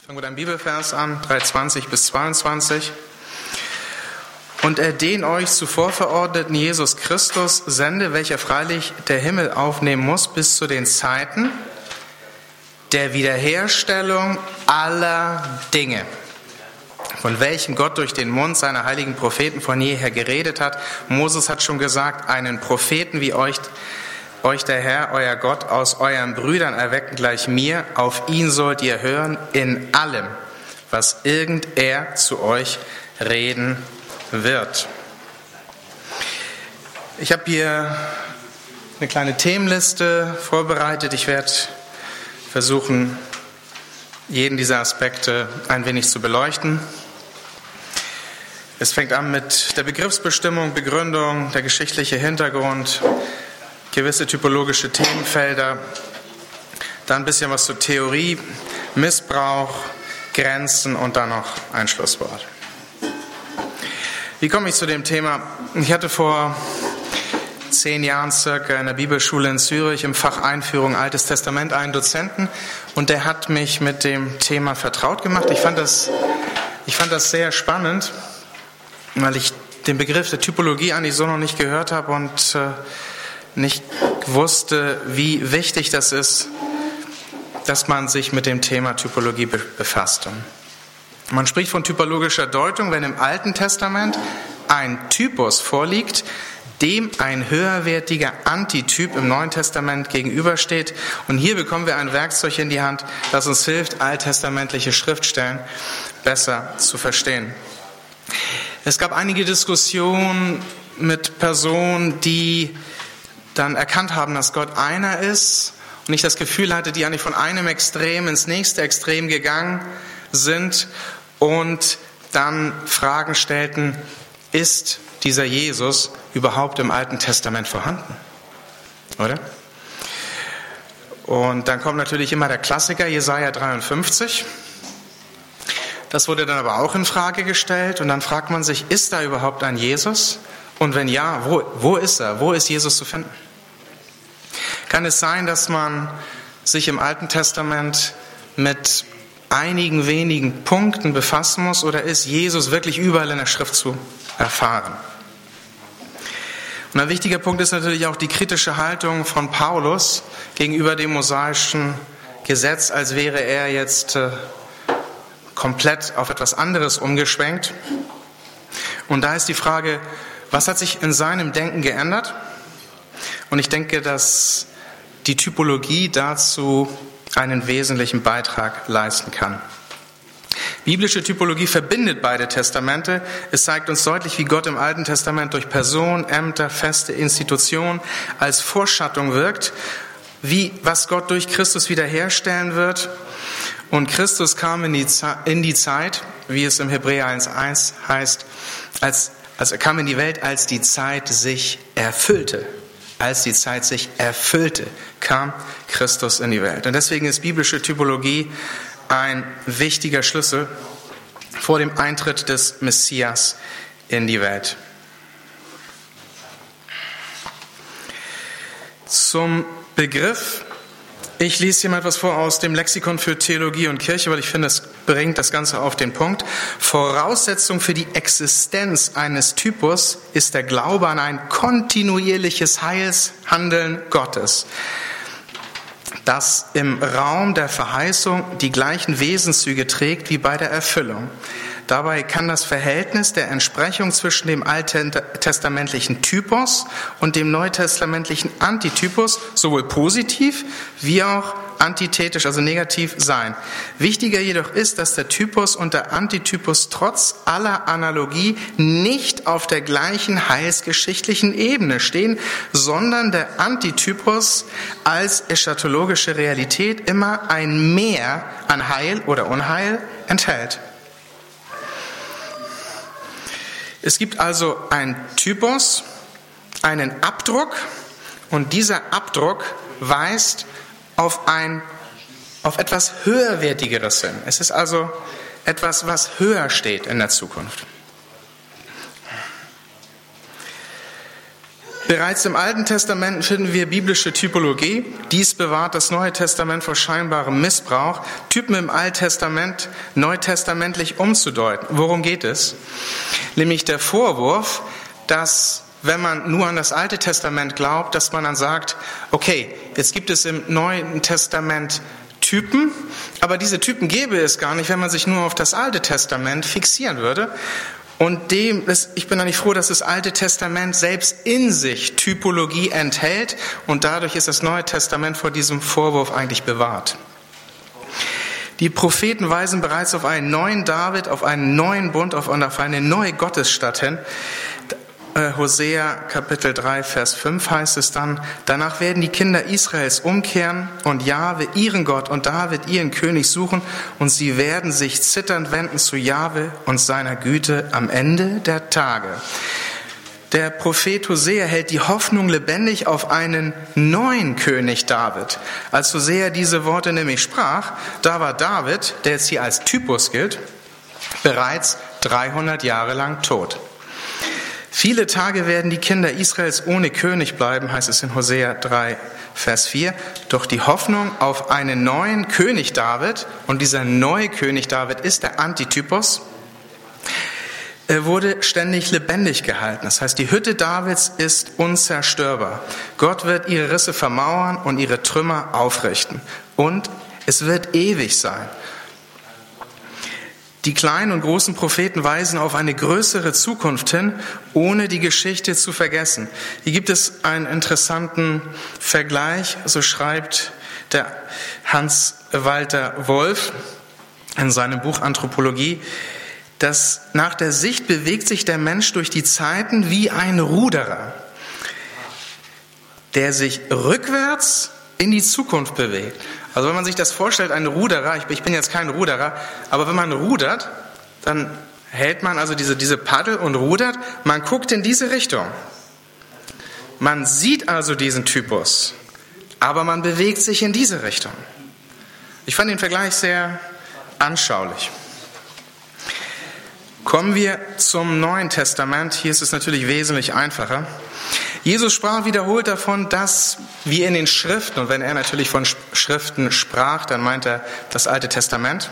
Fangen wir mit einem Bibelvers an, 3,20 bis 22. Und er den euch zuvor verordneten Jesus Christus sende, welcher freilich der Himmel aufnehmen muss bis zu den Zeiten der Wiederherstellung aller Dinge, von welchen Gott durch den Mund seiner heiligen Propheten von jeher geredet hat. Moses hat schon gesagt, einen Propheten wie euch der Herr, euer Gott, aus euren Brüdern erwecken gleich mir. Auf ihn sollt ihr hören in allem, was irgend er zu euch reden wird. Ich habe hier eine kleine Themenliste vorbereitet. Ich werde versuchen, jeden dieser Aspekte ein wenig zu beleuchten. Es fängt an mit der Begriffsbestimmung, Begründung, der geschichtliche Hintergrund, gewisse typologische Themenfelder, dann ein bisschen was zur Theorie, Missbrauch, Grenzen und dann noch ein Schlusswort. Wie komme ich zu dem Thema? Ich hatte vor 10 Jahren circa in der Bibelschule in Zürich im Fach Einführung Altes Testament einen Dozenten und der hat mich mit dem Thema vertraut gemacht. Ich fand das sehr spannend, weil ich den Begriff der Typologie eigentlich so noch nicht gehört habe und nicht wusste, wie wichtig das ist, dass man sich mit dem Thema Typologie befasst. Man spricht von typologischer Deutung, wenn im Alten Testament ein Typus vorliegt, dem ein höherwertiger Antityp im Neuen Testament gegenübersteht. Und hier bekommen wir ein Werkzeug in die Hand, das uns hilft, alttestamentliche Schriftstellen besser zu verstehen. Es gab einige Diskussionen mit Personen, die dann erkannt haben, dass Gott einer ist und ich das Gefühl hatte, die eigentlich von einem Extrem ins nächste Extrem gegangen sind und dann Fragen stellten, ist dieser Jesus überhaupt im Alten Testament vorhanden? Oder? Und dann kommt natürlich immer der Klassiker, Jesaja 53. Das wurde dann aber auch in Frage gestellt und dann fragt man sich, ist da überhaupt ein Jesus? Und wenn ja, wo ist er? Wo ist Jesus zu finden? Kann es sein, dass man sich im Alten Testament mit einigen wenigen Punkten befassen muss oder ist Jesus wirklich überall in der Schrift zu erfahren? Und ein wichtiger Punkt ist natürlich auch die kritische Haltung von Paulus gegenüber dem mosaischen Gesetz, als wäre er jetzt komplett auf etwas anderes umgeschwenkt. Und da ist die Frage, was hat sich in seinem Denken geändert? Und ich denke, dass die Typologie dazu einen wesentlichen Beitrag leisten kann. Biblische Typologie verbindet beide Testamente. Es zeigt uns deutlich, wie Gott im Alten Testament durch Personen, Ämter, Feste, Institutionen als Vorschattung wirkt, was Gott durch Christus wiederherstellen wird. Und Christus kam in die Zeit, wie es im Hebräer 1,1 heißt, er kam in die Welt, als die Zeit sich erfüllte. Als die Zeit sich erfüllte, kam Christus in die Welt. Und deswegen ist biblische Typologie ein wichtiger Schlüssel vor dem Eintritt des Messias in die Welt. Zum Begriff. Ich lese hier mal etwas vor aus dem Lexikon für Theologie und Kirche, weil ich finde, es bringt das Ganze auf den Punkt. Voraussetzung für die Existenz eines Typus ist der Glaube an ein kontinuierliches Heilshandeln Gottes, das im Raum der Verheißung die gleichen Wesenszüge trägt wie bei der Erfüllung. Dabei kann das Verhältnis der Entsprechung zwischen dem alttestamentlichen Typus und dem neutestamentlichen Antitypus sowohl positiv wie auch antithetisch, also negativ sein. Wichtiger jedoch ist, dass der Typus und der Antitypus trotz aller Analogie nicht auf der gleichen heilsgeschichtlichen Ebene stehen, sondern der Antitypus als eschatologische Realität immer ein Mehr an Heil oder Unheil enthält. Es gibt also einen Typus, einen Abdruck und dieser Abdruck weist auf etwas Höherwertigeres hin. Es ist also etwas, was höher steht in der Zukunft. Bereits im Alten Testament finden wir biblische Typologie. Dies bewahrt das Neue Testament vor scheinbarem Missbrauch, Typen im Alten Testament neutestamentlich umzudeuten. Worum geht es? Nämlich der Vorwurf, dass, wenn man nur an das Alte Testament glaubt, dass man dann sagt, okay, jetzt gibt es im Neuen Testament Typen, aber diese Typen gäbe es gar nicht, wenn man sich nur auf das Alte Testament fixieren würde. Und ich bin eigentlich froh, dass das Alte Testament selbst in sich Typologie enthält und dadurch ist das Neue Testament vor diesem Vorwurf eigentlich bewahrt. Die Propheten weisen bereits auf einen neuen David, auf einen neuen Bund, auf eine neue Gottesstadt hin. Hosea Kapitel 3, Vers 5 heißt es dann, danach werden die Kinder Israels umkehren und Jahwe ihren Gott und David ihren König suchen und sie werden sich zitternd wenden zu Jahwe und seiner Güte am Ende der Tage. Der Prophet Hosea hält die Hoffnung lebendig auf einen neuen König David. Als Hosea diese Worte nämlich sprach, da war David, der jetzt hier als Typus gilt, bereits 300 Jahre lang tot. Viele Tage werden die Kinder Israels ohne König bleiben, heißt es in Hosea 3, Vers 4. Doch die Hoffnung auf einen neuen König David, und dieser neue König David ist der Antitypus, wurde ständig lebendig gehalten. Das heißt, die Hütte Davids ist unzerstörbar. Gott wird ihre Risse vermauern und ihre Trümmer aufrichten. Und es wird ewig sein. Die kleinen und großen Propheten weisen auf eine größere Zukunft hin, ohne die Geschichte zu vergessen. Hier gibt es einen interessanten Vergleich, so schreibt der Hans-Walter Wolf in seinem Buch Anthropologie, dass nach der Sicht bewegt sich der Mensch durch die Zeiten wie ein Ruderer, der sich rückwärts in die Zukunft bewegt. Also wenn man sich das vorstellt, ein Ruderer, ich bin jetzt kein Ruderer, aber wenn man rudert, dann hält man also diese Paddel und rudert, man guckt in diese Richtung. Man sieht also diesen Typus, aber man bewegt sich in diese Richtung. Ich fand den Vergleich sehr anschaulich. Kommen wir zum Neuen Testament. Hier ist es natürlich wesentlich einfacher. Jesus sprach wiederholt davon, dass wir in den Schriften, und wenn er natürlich von Schriften sprach, dann meint er das Alte Testament,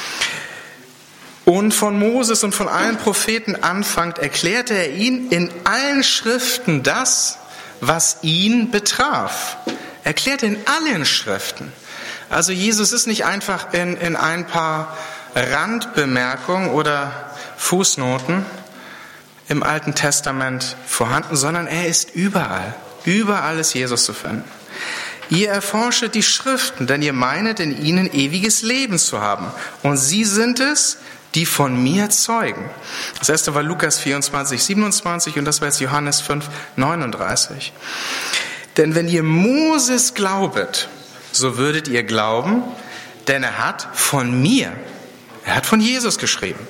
und von Moses und von allen Propheten anfangt, erklärte er ihnen in allen Schriften das, was ihn betraf. Erklärte in allen Schriften. Also Jesus ist nicht einfach in ein paar Randbemerkungen oder Fußnoten im Alten Testament vorhanden, sondern er ist überall. Überall ist Jesus zu finden. Ihr erforschet die Schriften, denn ihr meinet, in ihnen ewiges Leben zu haben. Und sie sind es, die von mir zeugen. Das erste war Lukas 24, 27 und das war jetzt Johannes 5, 39. Denn wenn ihr Moses glaubet, so würdet ihr glauben, denn er hat von Jesus geschrieben.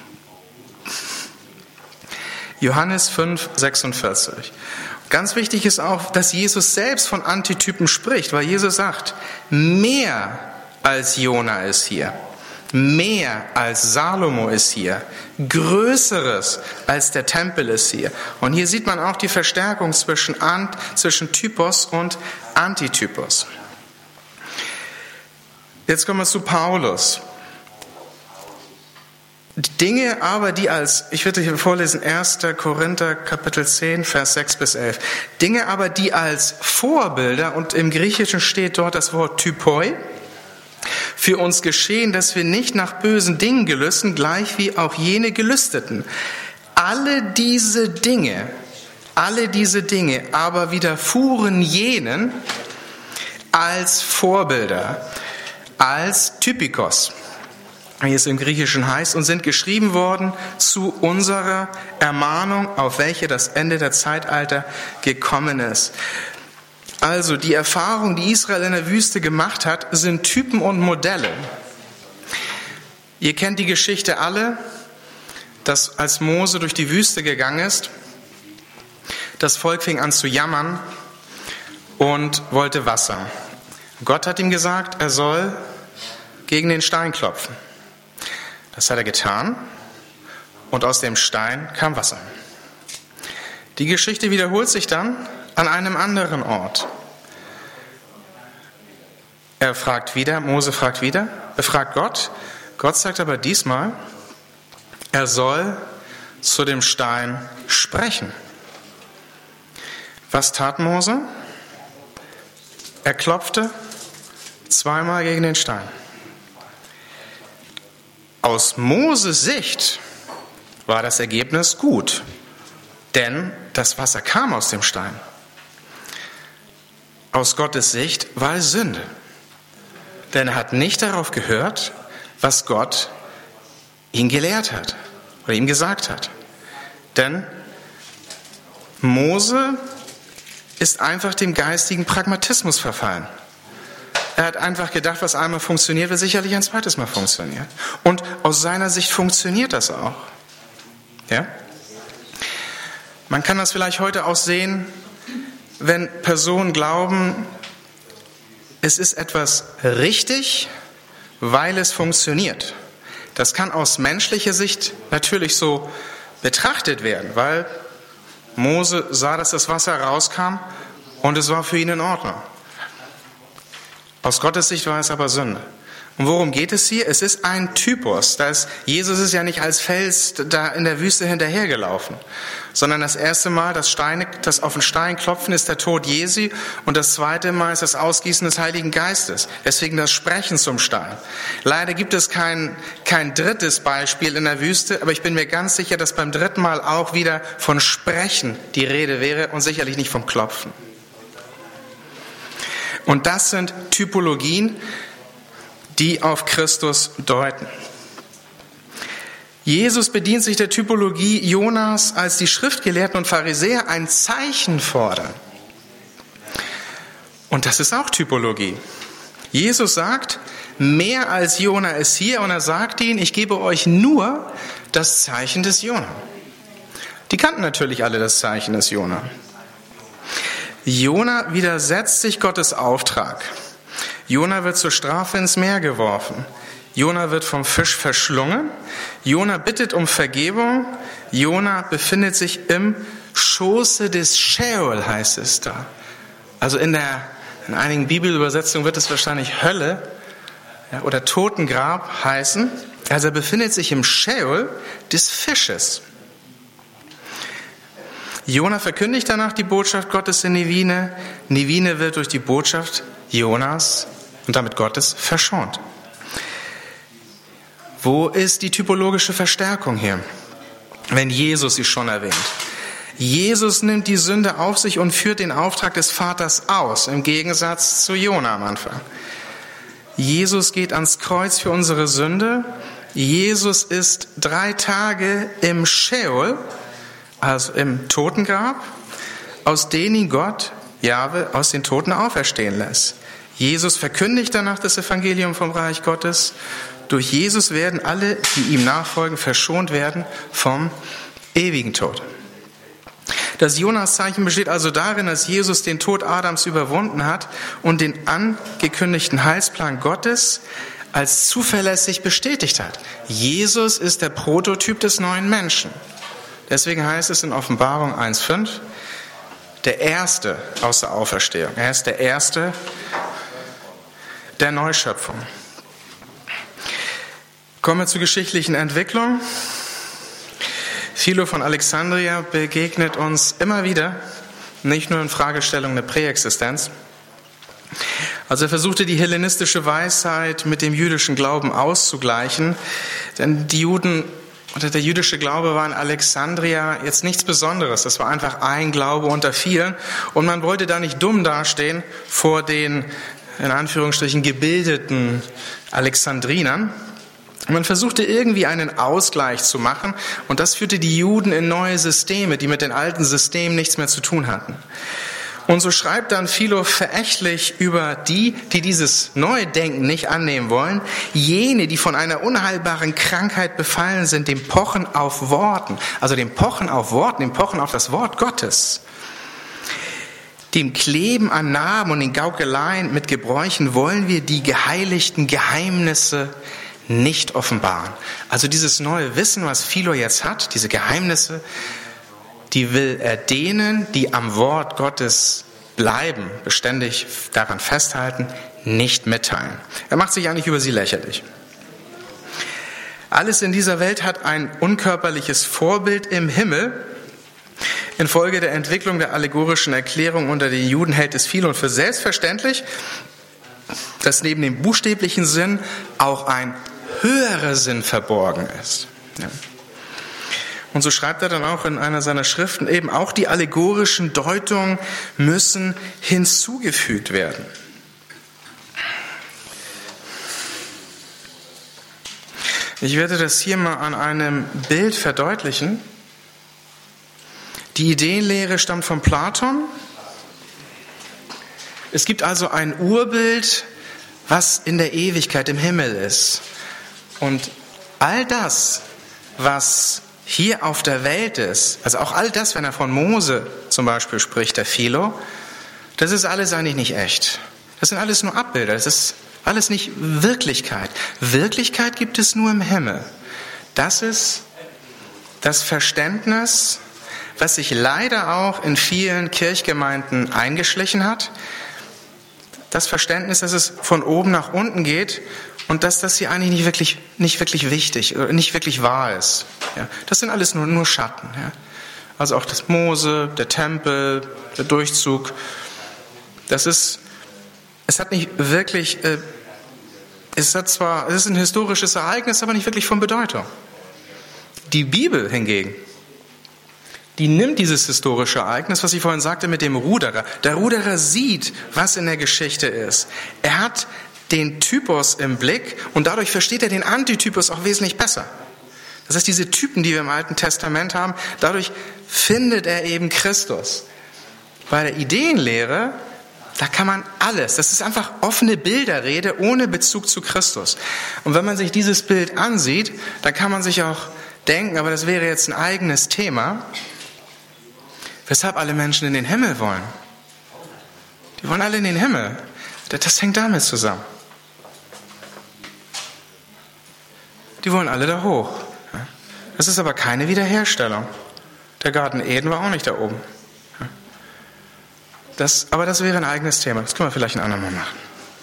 Johannes 5, 46. Ganz wichtig ist auch, dass Jesus selbst von Antitypen spricht, weil Jesus sagt, mehr als Jona ist hier, mehr als Salomo ist hier, Größeres als der Tempel ist hier. Und hier sieht man auch die Verstärkung zwischen Typos und Antitypos. Jetzt kommen wir zu Paulus. Dinge aber, die ich würde hier vorlesen, 1. Korinther Kapitel 10, Vers 6 bis 11. Dinge aber, die als Vorbilder, und im Griechischen steht dort das Wort Typoi, für uns geschehen, dass wir nicht nach bösen Dingen gelüsten, gleich wie auch jene gelüsteten. Alle diese Dinge aber widerfuhren jenen als Vorbilder, als Typikos, wie es im Griechischen heißt, und sind geschrieben worden zu unserer Ermahnung, auf welche das Ende der Zeitalter gekommen ist. Also die Erfahrung, die Israel in der Wüste gemacht hat, sind Typen und Modelle. Ihr kennt die Geschichte alle, dass als Mose durch die Wüste gegangen ist, das Volk fing an zu jammern und wollte Wasser. Gott hat ihm gesagt, er soll gegen den Stein klopfen. Das hat er getan und aus dem Stein kam Wasser. Die Geschichte wiederholt sich dann, an einem anderen Ort. Mose fragt wieder, er fragt Gott. Gott sagt aber diesmal, er soll zu dem Stein sprechen. Was tat Mose? Er klopfte zweimal gegen den Stein. Aus Moses Sicht war das Ergebnis gut, denn das Wasser kam aus dem Stein. Aus Gottes Sicht war es Sünde, denn er hat nicht darauf gehört, was Gott ihn gelehrt hat oder ihm gesagt hat. Denn Mose ist einfach dem geistigen Pragmatismus verfallen. Er hat einfach gedacht, was einmal funktioniert, wird sicherlich ein zweites Mal funktionieren. Und aus seiner Sicht funktioniert das auch. Ja? Man kann das vielleicht heute auch sehen, wenn Personen glauben, es ist etwas richtig, weil es funktioniert. Das kann aus menschlicher Sicht natürlich so betrachtet werden, weil Mose sah, dass das Wasser rauskam und es war für ihn in Ordnung. Aus Gottes Sicht war es aber Sünde. Und worum geht es hier? Es ist ein Typus. Jesus ist ja nicht als Fels da in der Wüste hinterhergelaufen, sondern das erste Mal, das auf den Stein klopfen, ist der Tod Jesu und das zweite Mal ist das Ausgießen des Heiligen Geistes. Deswegen das Sprechen zum Stein. Leider gibt es kein drittes Beispiel in der Wüste, aber ich bin mir ganz sicher, dass beim dritten Mal auch wieder von Sprechen die Rede wäre und sicherlich nicht vom Klopfen. Und das sind Typologien, die auf Christus deuten. Jesus bedient sich der Typologie Jonas, als die Schriftgelehrten und Pharisäer ein Zeichen fordern. Und das ist auch Typologie. Jesus sagt, mehr als Jona ist hier, und er sagt ihnen, ich gebe euch nur das Zeichen des Jona. Die kannten natürlich alle das Zeichen des Jona. Jona widersetzt sich Gottes Auftrag. Jona wird zur Strafe ins Meer geworfen. Jona wird vom Fisch verschlungen. Jona bittet um Vergebung. Jona befindet sich im Schoße des Sheol, heißt es da. Also in einigen Bibelübersetzungen wird es wahrscheinlich Hölle oder Totengrab heißen. Also er befindet sich im Sheol des Fisches. Jona verkündigt danach die Botschaft Gottes in Ninive. Ninive wird durch die Botschaft Jonas und damit Gottes verschont. Wo ist die typologische Verstärkung hier, wenn Jesus sie schon erwähnt? Jesus nimmt die Sünde auf sich und führt den Auftrag des Vaters aus, im Gegensatz zu Jona am Anfang. Jesus geht ans Kreuz für unsere Sünde. Jesus ist 3 Tage im Sheol, also im Totengrab, aus dem ihn Gott, Jahwe, aus den Toten auferstehen lässt. Jesus verkündigt danach das Evangelium vom Reich Gottes. Durch Jesus werden alle, die ihm nachfolgen, verschont werden vom ewigen Tod. Das Jonas-Zeichen besteht also darin, dass Jesus den Tod Adams überwunden hat und den angekündigten Heilsplan Gottes als zuverlässig bestätigt hat. Jesus ist der Prototyp des neuen Menschen. Deswegen heißt es in Offenbarung 1,5, der Erste aus der Auferstehung. Er ist der Erste der Neuschöpfung. Kommen wir zur geschichtlichen Entwicklung. Philo von Alexandria begegnet uns immer wieder, nicht nur in Fragestellungen der Präexistenz. Also er versuchte die hellenistische Weisheit mit dem jüdischen Glauben auszugleichen, denn die Juden oder der jüdische Glaube war in Alexandria jetzt nichts Besonderes. Das war einfach ein Glaube unter vielen. Und man wollte da nicht dumm dastehen vor den, in Anführungsstrichen, gebildeten Alexandrinern. Man versuchte irgendwie einen Ausgleich zu machen. Und das führte die Juden in neue Systeme, die mit den alten Systemen nichts mehr zu tun hatten. Und so schreibt dann Philo verächtlich über die dieses neue Denken nicht annehmen wollen, jene, die von einer unheilbaren Krankheit befallen sind, dem Pochen auf Worten, dem Pochen auf das Wort Gottes, dem Kleben an Narben und den Gaukeleien mit Gebräuchen wollen wir die geheiligten Geheimnisse nicht offenbaren. Also dieses neue Wissen, was Philo jetzt hat, diese Geheimnisse, die will er denen, die am Wort Gottes bleiben, beständig daran festhalten, nicht mitteilen. Er macht sich eigentlich über sie lächerlich. Alles in dieser Welt hat ein unkörperliches Vorbild im Himmel. Infolge der Entwicklung der allegorischen Erklärung unter den Juden hält es viele und für selbstverständlich, dass neben dem buchstäblichen Sinn auch ein höherer Sinn verborgen ist. Ja. Und so schreibt er dann auch in einer seiner Schriften, eben auch die allegorischen Deutungen müssen hinzugefügt werden. Ich werde das hier mal an einem Bild verdeutlichen. Die Ideenlehre stammt von Platon. Es gibt also ein Urbild, was in der Ewigkeit im Himmel ist. Und all das, was hier auf der Welt ist, also auch all das, wenn er von Mose zum Beispiel spricht, der Philo, das ist alles eigentlich nicht echt. Das sind alles nur Abbilder, das ist alles nicht Wirklichkeit. Wirklichkeit gibt es nur im Himmel. Das ist das Verständnis, was sich leider auch in vielen Kirchgemeinden eingeschlichen hat. Das Verständnis, dass es von oben nach unten geht und dass das hier eigentlich nicht wirklich wichtig oder nicht wirklich wahr ist. Ja, das sind alles nur Schatten. Ja. Also auch das Mose, der Tempel, der Durchzug. Es hat nicht wirklich, es ist ein historisches Ereignis, aber nicht wirklich von Bedeutung. Die Bibel hingegen, die nimmt dieses historische Ereignis, was ich vorhin sagte mit dem Ruderer. Der Ruderer sieht, was in der Geschichte ist. Er hat den Typos im Blick und dadurch versteht er den Antitypos auch wesentlich besser. Das heißt, diese Typen, die wir im Alten Testament haben, dadurch findet er eben Christus. Bei der Ideenlehre, da kann man alles. Das ist einfach offene Bilderrede ohne Bezug zu Christus. Und wenn man sich dieses Bild ansieht, dann kann man sich auch denken, aber das wäre jetzt ein eigenes Thema, weshalb alle Menschen in den Himmel wollen. Die wollen alle in den Himmel. Das hängt damit zusammen. Die wollen alle da hoch. Das ist aber keine Wiederherstellung. Der Garten Eden war auch nicht da oben. Aber das wäre ein eigenes Thema. Das können wir vielleicht ein andermal machen.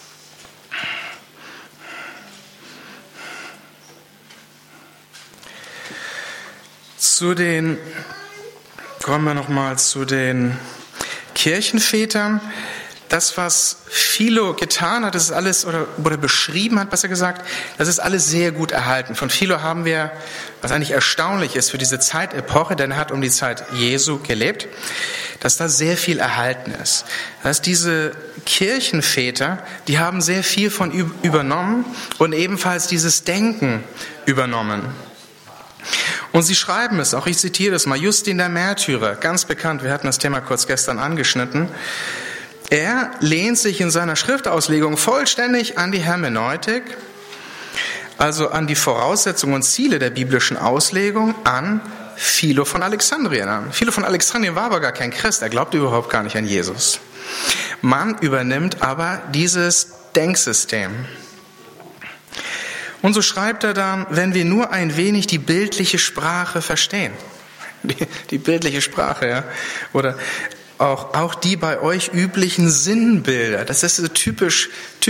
Kommen wir nochmal zu den Kirchenvätern. Das, was Philo getan hat, das ist alles, oder beschrieben hat, besser gesagt, das ist alles sehr gut erhalten. Von Philo haben wir, was eigentlich erstaunlich ist für diese Zeitepoche, denn er hat um die Zeit Jesu gelebt, dass da sehr viel erhalten ist. Das heißt, diese Kirchenväter, die haben sehr viel von übernommen und ebenfalls dieses Denken übernommen. Und sie schreiben es, auch ich zitiere das mal, Justin der Märtyrer, ganz bekannt, wir hatten das Thema kurz gestern angeschnitten. Er lehnt sich in seiner Schriftauslegung vollständig an die Hermeneutik, also an die Voraussetzungen und Ziele der biblischen Auslegung, an Philo von Alexandrien an. Philo von Alexandrien war aber gar kein Christ, er glaubte überhaupt gar nicht an Jesus. Man übernimmt aber dieses Denksystem. Und so schreibt er dann, wenn wir nur ein wenig die bildliche Sprache verstehen, die bildliche Sprache, ja, oder auch die bei euch üblichen Sinnbilder, das ist so typisch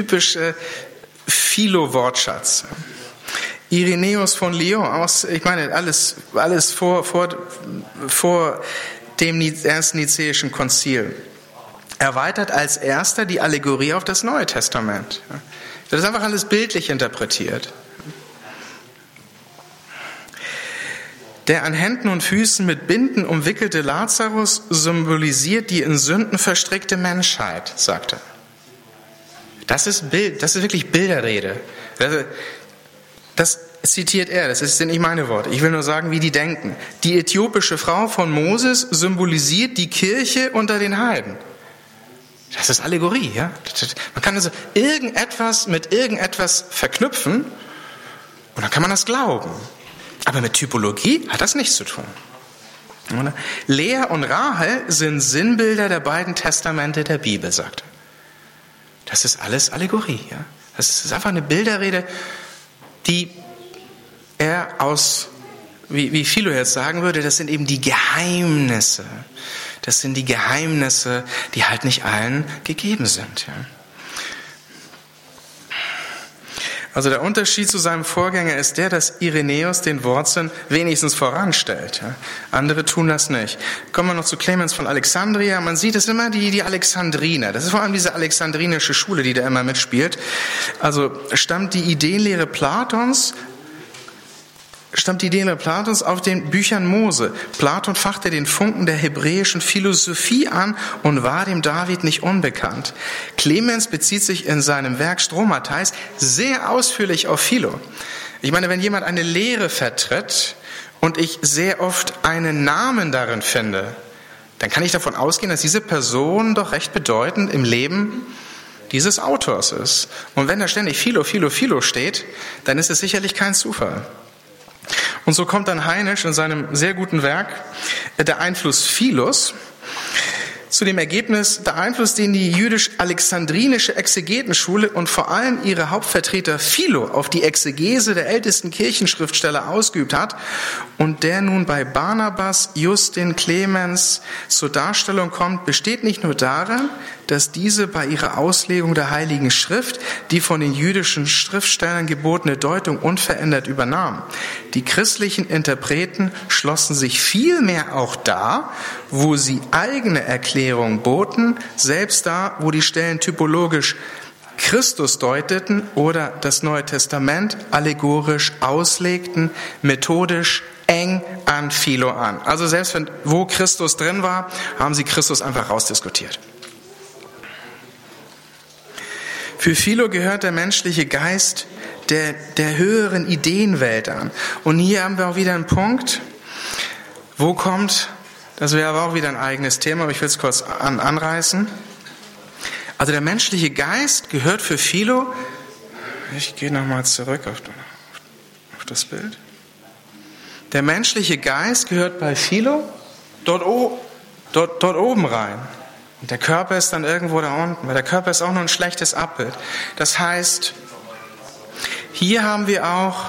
Philo-Wortschatz. Irenäus von Lyon, ich meine, alles vor dem ersten Nizäischen Konzil, erweitert als erster die Allegorie auf das Neue Testament. Das ist einfach alles bildlich interpretiert. Der an Händen und Füßen mit Binden umwickelte Lazarus symbolisiert die in Sünden verstrickte Menschheit, sagt er. Das ist wirklich Bilderrede. Das zitiert er, das sind nicht meine Worte. Ich will nur sagen, wie die denken. Die äthiopische Frau von Moses symbolisiert die Kirche unter den Heiden. Das ist Allegorie, ja. Man kann also irgendetwas mit irgendetwas verknüpfen und dann kann man das glauben. Aber mit Typologie hat das nichts zu tun. Lea und Rahel sind Sinnbilder der beiden Testamente der Bibel, sagt er. Das ist alles Allegorie. Ja? Das ist einfach eine Bilderrede, die er aus wie Philo jetzt sagen würde, das sind eben die Geheimnisse. Das sind die Geheimnisse, die halt nicht allen gegeben sind. Ja. Also der Unterschied zu seinem Vorgänger ist der, dass Irenäus den Wortsinn wenigstens voranstellt. Ja. Andere tun das nicht. Kommen wir noch zu Clemens von Alexandria. Man sieht es immer die Alexandriner. Das ist vor allem diese alexandrinische Schule, die da immer mitspielt. Also stammt die Ideenlehre Platons auf den Büchern Mose. Platon fachte den Funken der hebräischen Philosophie an und war dem David nicht unbekannt. Clemens bezieht sich in seinem Werk Stromatheis sehr ausführlich auf Philo. Ich meine, wenn jemand eine Lehre vertritt und ich sehr oft einen Namen darin finde, dann kann ich davon ausgehen, dass diese Person doch recht bedeutend im Leben dieses Autors ist. Und wenn da ständig Philo steht, dann ist es sicherlich kein Zufall. Und so kommt dann Heinisch in seinem sehr guten Werk Der Einfluss Philos zu dem Ergebnis, der Einfluss, den die jüdisch-alexandrinische Exegetenschule und vor allem ihre Hauptvertreter Philo auf die Exegese der ältesten Kirchenschriftsteller ausgeübt hat und der nun bei Barnabas, Justin, Clemens zur Darstellung kommt, besteht nicht nur darin, dass diese bei ihrer Auslegung der Heiligen Schrift die von den jüdischen Schriftstellern gebotene Deutung unverändert übernahmen. Die christlichen Interpreten schlossen sich vielmehr auch da, wo sie eigene Erklärungen boten, selbst da, wo die Stellen typologisch Christus deuteten oder das Neue Testament allegorisch auslegten, methodisch eng an Philo an. Also selbst wo Christus drin war, haben sie Christus einfach rausdiskutiert. Für Philo gehört der menschliche Geist der höheren Ideenwelt an. Und hier haben wir auch wieder einen Punkt, wo kommt, das wäre aber auch wieder ein eigenes Thema, aber ich will es kurz anreißen. Also der menschliche Geist gehört für Philo, ich gehe nochmal zurück auf das Bild. Der menschliche Geist gehört bei Philo dort oben rein. Und der Körper ist dann irgendwo da unten, weil der Körper ist auch nur ein schlechtes Abbild. Das heißt, hier haben wir auch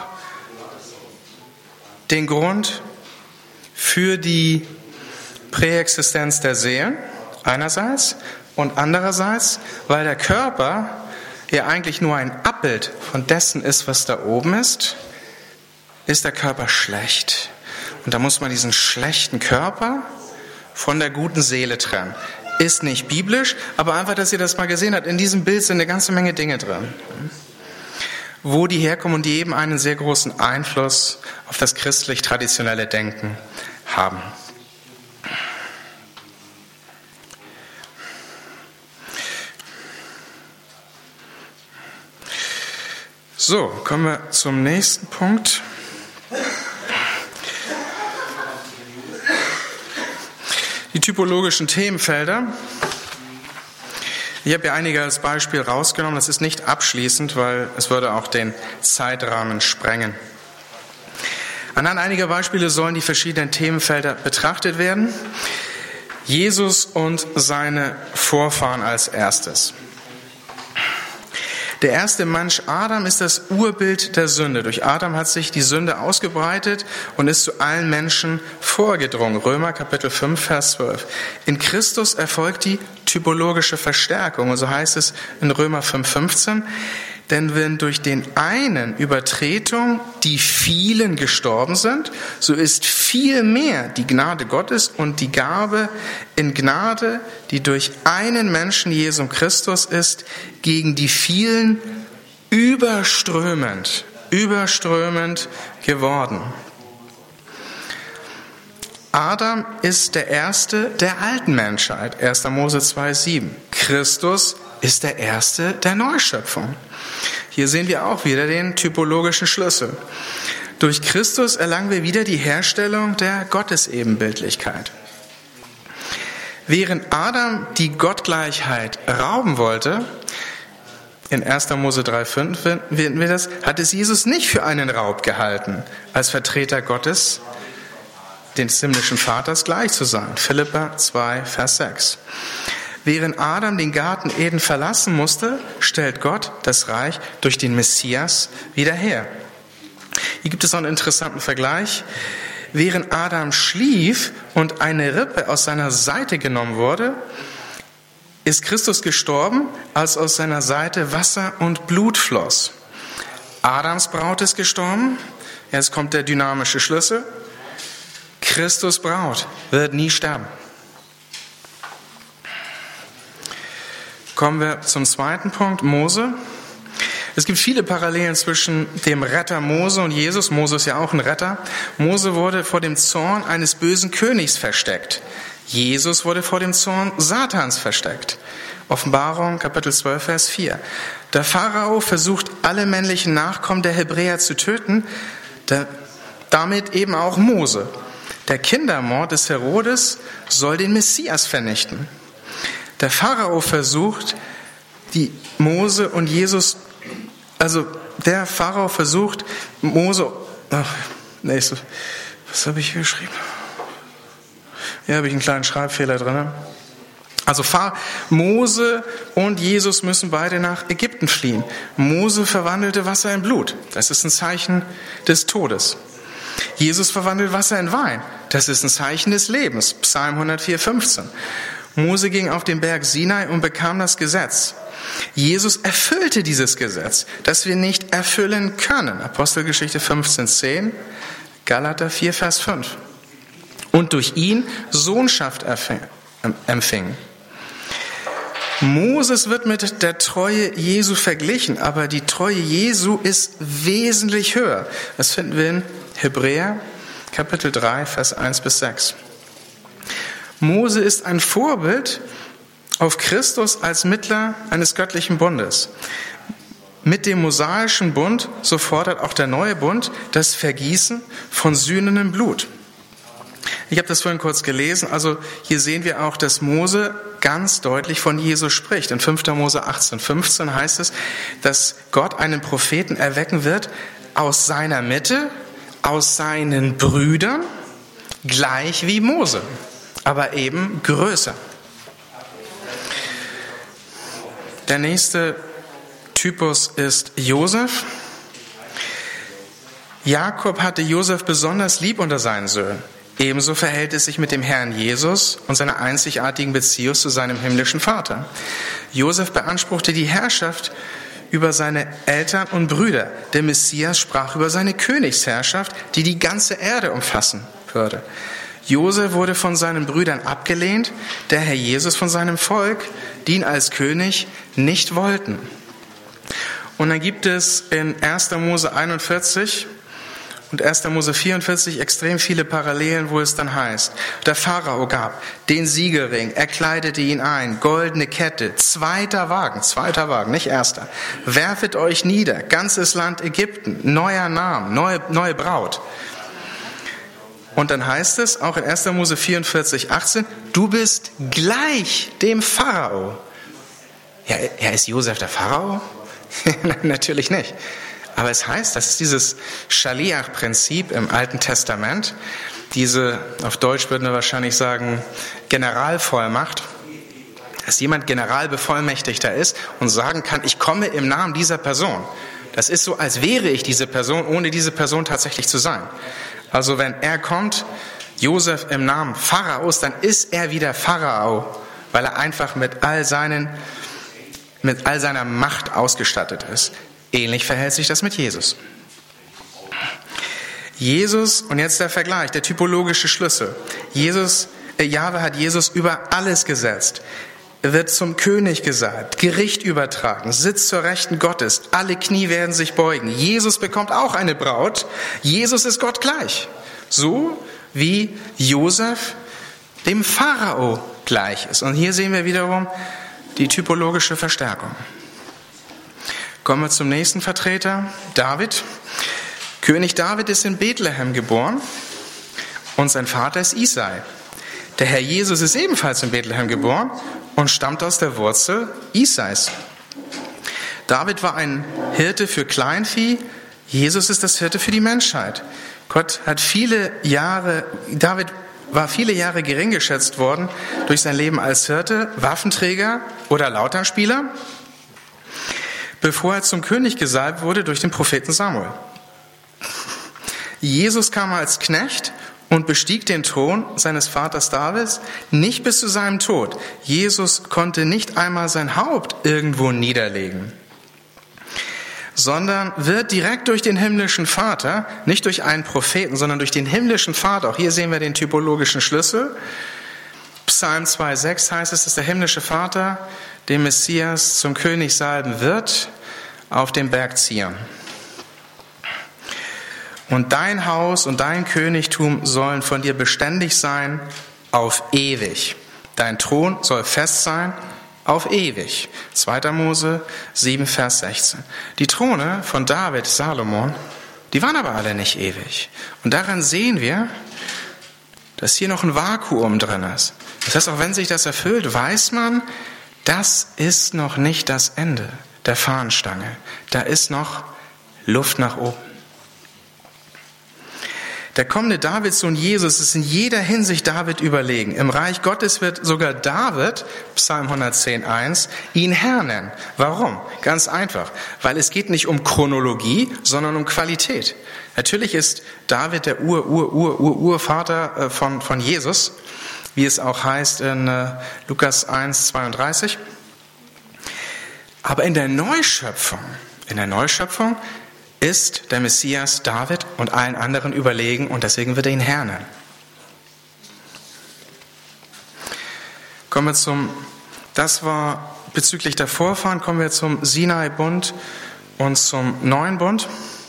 den Grund für die Präexistenz der Seelen einerseits und andererseits, weil der Körper ja eigentlich nur ein Abbild von dessen ist, was da oben ist der Körper schlecht. Und da muss man diesen schlechten Körper von der guten Seele trennen. Ist nicht biblisch, aber einfach, dass ihr das mal gesehen habt. In diesem Bild sind eine ganze Menge Dinge drin, wo die herkommen und die eben einen sehr großen Einfluss auf das christlich-traditionelle Denken haben. So, kommen wir zum nächsten Punkt. Die typologischen Themenfelder. Ich habe hier einige als Beispiel rausgenommen. Das ist nicht abschließend, weil es würde auch den Zeitrahmen sprengen. Anhand einiger Beispiele sollen die verschiedenen Themenfelder betrachtet werden. Jesus und seine Vorfahren als erstes. Der erste Mensch Adam ist das Urbild der Sünde. Durch Adam hat sich die Sünde ausgebreitet und ist zu allen Menschen vorgedrungen. Römer Kapitel 5, Vers 12. In Christus erfolgt die typologische Verstärkung. Und so heißt es in Römer 5, 15. Denn wenn durch den einen Übertretung die vielen gestorben sind, so ist viel mehr die Gnade Gottes und die Gabe in Gnade, die durch einen Menschen, Jesum Christus ist, gegen die vielen überströmend geworden. Adam ist der Erste der alten Menschheit, 1. Mose 2,7. Christus ist der Erste der Neuschöpfung. Hier sehen wir auch wieder den typologischen Schlüssel. Durch Christus erlangen wir wieder die Herstellung der Gottesebenbildlichkeit. Während Adam die Gottgleichheit rauben wollte, in 1. Mose 3,5 finden wir das, hat es Jesus nicht für einen Raub gehalten, als Vertreter Gottes, des himmlischen Vaters, gleich zu sein. Philipper 2, Vers 6. Während Adam den Garten Eden verlassen musste, stellt Gott das Reich durch den Messias wieder her. Hier gibt es noch einen interessanten Vergleich. während Adam schlief und eine Rippe aus seiner Seite genommen wurde, ist Christus gestorben, als aus seiner Seite Wasser und Blut floss. Adams Braut ist gestorben. Jetzt kommt der dynamische Schlüssel. Christus Braut wird nie sterben. Kommen wir zum zweiten Punkt, Mose. Es gibt viele Parallelen zwischen dem Retter Mose und Jesus. Mose ist ja auch ein Retter. Mose wurde vor dem Zorn eines bösen Königs versteckt. Jesus wurde vor dem Zorn Satans versteckt. Offenbarung, Kapitel 12, Vers 4. Der Pharao versucht, alle männlichen Nachkommen der Hebräer zu töten, damit eben auch Mose. Der Kindermord des Herodes soll den Messias vernichten. Der Pharao versucht, was habe ich hier geschrieben? Hier habe ich einen kleinen Schreibfehler drin. Also Mose und Jesus müssen beide nach Ägypten fliehen. Mose verwandelte Wasser in Blut. Das ist ein Zeichen des Todes. Jesus verwandelt Wasser in Wein. Das ist ein Zeichen des Lebens. Psalm 104, 15. Mose ging auf den Berg Sinai und bekam das Gesetz. Jesus erfüllte dieses Gesetz, das wir nicht erfüllen können. Apostelgeschichte 15, 10, Galater 4, Vers 5. Und durch ihn Sohnschaft empfing. Moses wird mit der Treue Jesu verglichen, aber die Treue Jesu ist wesentlich höher. Das finden wir in Hebräer, Kapitel 3, Vers 1 bis 6. Mose ist ein Vorbild auf Christus als Mittler eines göttlichen Bundes. Mit dem mosaischen Bund, so fordert auch der neue Bund, das Vergießen von sühnendem Blut. Ich habe das vorhin kurz gelesen, also hier sehen wir auch, dass Mose ganz deutlich von Jesus spricht. In 5. Mose 18, 15 heißt es, dass Gott einen Propheten erwecken wird aus seiner Mitte, aus seinen Brüdern, gleich wie Mose, aber eben größer. Der nächste Typus ist Josef. Jakob hatte Josef besonders lieb unter seinen Söhnen. Ebenso verhält es sich mit dem Herrn Jesus und seiner einzigartigen Beziehung zu seinem himmlischen Vater. Josef beanspruchte die Herrschaft über seine Eltern und Brüder. Der Messias sprach über seine Königsherrschaft, die die ganze Erde umfassen würde. Josef wurde von seinen Brüdern abgelehnt, der Herr Jesus von seinem Volk, die ihn als König nicht wollten. Und dann gibt es in 1. Mose 41 und 1. Mose 44 extrem viele Parallelen, wo es dann heißt, der Pharao gab den Siegelring, er kleidete ihn ein, goldene Kette, zweiter Wagen, nicht erster. Werfet euch nieder, ganzes Land Ägypten, neuer Name, neue Braut. Und dann heißt es auch in 1. Mose 44, 18, du bist gleich dem Pharao. Ja, ist Josef der Pharao? Natürlich nicht. Aber es heißt, das ist dieses Schaliach-Prinzip im Alten Testament, diese, auf Deutsch würden wir wahrscheinlich sagen, Generalvollmacht, dass jemand Generalbevollmächtigter ist und sagen kann, ich komme im Namen dieser Person. Das ist so, als wäre ich diese Person, ohne diese Person tatsächlich zu sein. Also wenn er kommt, Josef im Namen Pharaos, dann ist er wieder Pharao, weil er einfach mit all seiner Macht ausgestattet ist. Ähnlich verhält sich das mit Jesus. Jesus, und jetzt der Vergleich, der typologische Schlüssel. Jahwe hat Jesus über alles gesetzt. Er wird zum König gesalbt, Gericht übertragen, Sitz zur Rechten Gottes. Alle Knie werden sich beugen. Jesus bekommt auch eine Braut. Jesus ist Gott gleich. So wie Josef dem Pharao gleich ist. Und hier sehen wir wiederum die typologische Verstärkung. Kommen wir zum nächsten Vertreter, David. König David ist in Bethlehem geboren und sein Vater ist Isai. Der Herr Jesus ist ebenfalls in Bethlehem geboren und stammt aus der Wurzel Isais. David war ein Hirte für Kleinvieh, Jesus ist das Hirte für die Menschheit. David war viele Jahre gering geschätzt worden durch sein Leben als Hirte, Waffenträger oder Lauternspieler, bevor er zum König gesalbt wurde durch den Propheten Samuel. Jesus kam als Knecht und bestieg den Thron seines Vaters Davids nicht bis zu seinem Tod. Jesus konnte nicht einmal sein Haupt irgendwo niederlegen, sondern wird direkt durch den himmlischen Vater, nicht durch einen Propheten, sondern durch den himmlischen Vater, auch hier sehen wir den typologischen Schlüssel. Psalm 2,6 heißt es, dass der himmlische Vater den Messias zum König salben wird auf dem Berg Zion. Und dein Haus und dein Königtum sollen von dir beständig sein auf ewig. Dein Thron soll fest sein auf ewig. 2. Mose 7, Vers 16. Die Throne von David, Salomon, die waren aber alle nicht ewig. Und daran sehen wir, dass hier noch ein Vakuum drin ist. Das heißt, auch wenn sich das erfüllt, weiß man, das ist noch nicht das Ende der Fahnenstange. Da ist noch Luft nach oben. Der kommende Davidssohn Jesus ist in jeder Hinsicht David überlegen. Im Reich Gottes wird sogar David, Psalm 110,1, ihn Herr nennen. Warum? Ganz einfach. Weil es geht nicht um Chronologie, sondern um Qualität. Natürlich ist David der Urvater von Jesus, wie es auch heißt in Lukas 1,32. Aber in der Neuschöpfung ist der Messias David und allen anderen überlegen und deswegen wird er ihn Herr nennen. Das war bezüglich der Vorfahren, kommen wir zum Sinai-Bund und zum neuen Bund.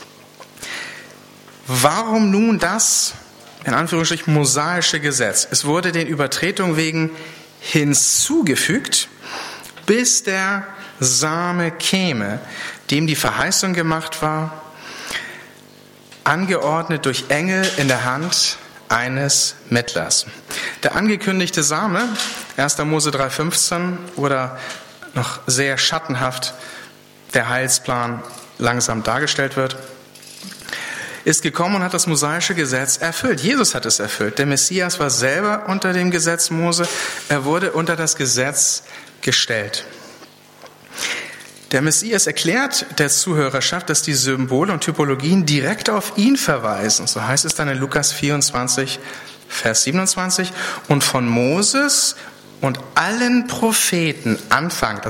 Warum nun das, in Anführungsstrichen, mosaische Gesetz? Es wurde den Übertretungen wegen hinzugefügt, bis der Same käme, dem die Verheißung gemacht war, angeordnet durch Engel in der Hand eines Mittlers. Der angekündigte Same, 1. Mose 3,15, oder noch sehr schattenhaft der Heilsplan langsam dargestellt wird, ist gekommen und hat das mosaische Gesetz erfüllt. Jesus hat es erfüllt. Der Messias war selber unter dem Gesetz Mose. Er wurde unter das Gesetz gestellt. Der Messias erklärt der Zuhörerschaft, dass die Symbole und Typologien direkt auf ihn verweisen. So heißt es dann in Lukas 24, Vers 27. Und von Moses und allen Propheten anfangt,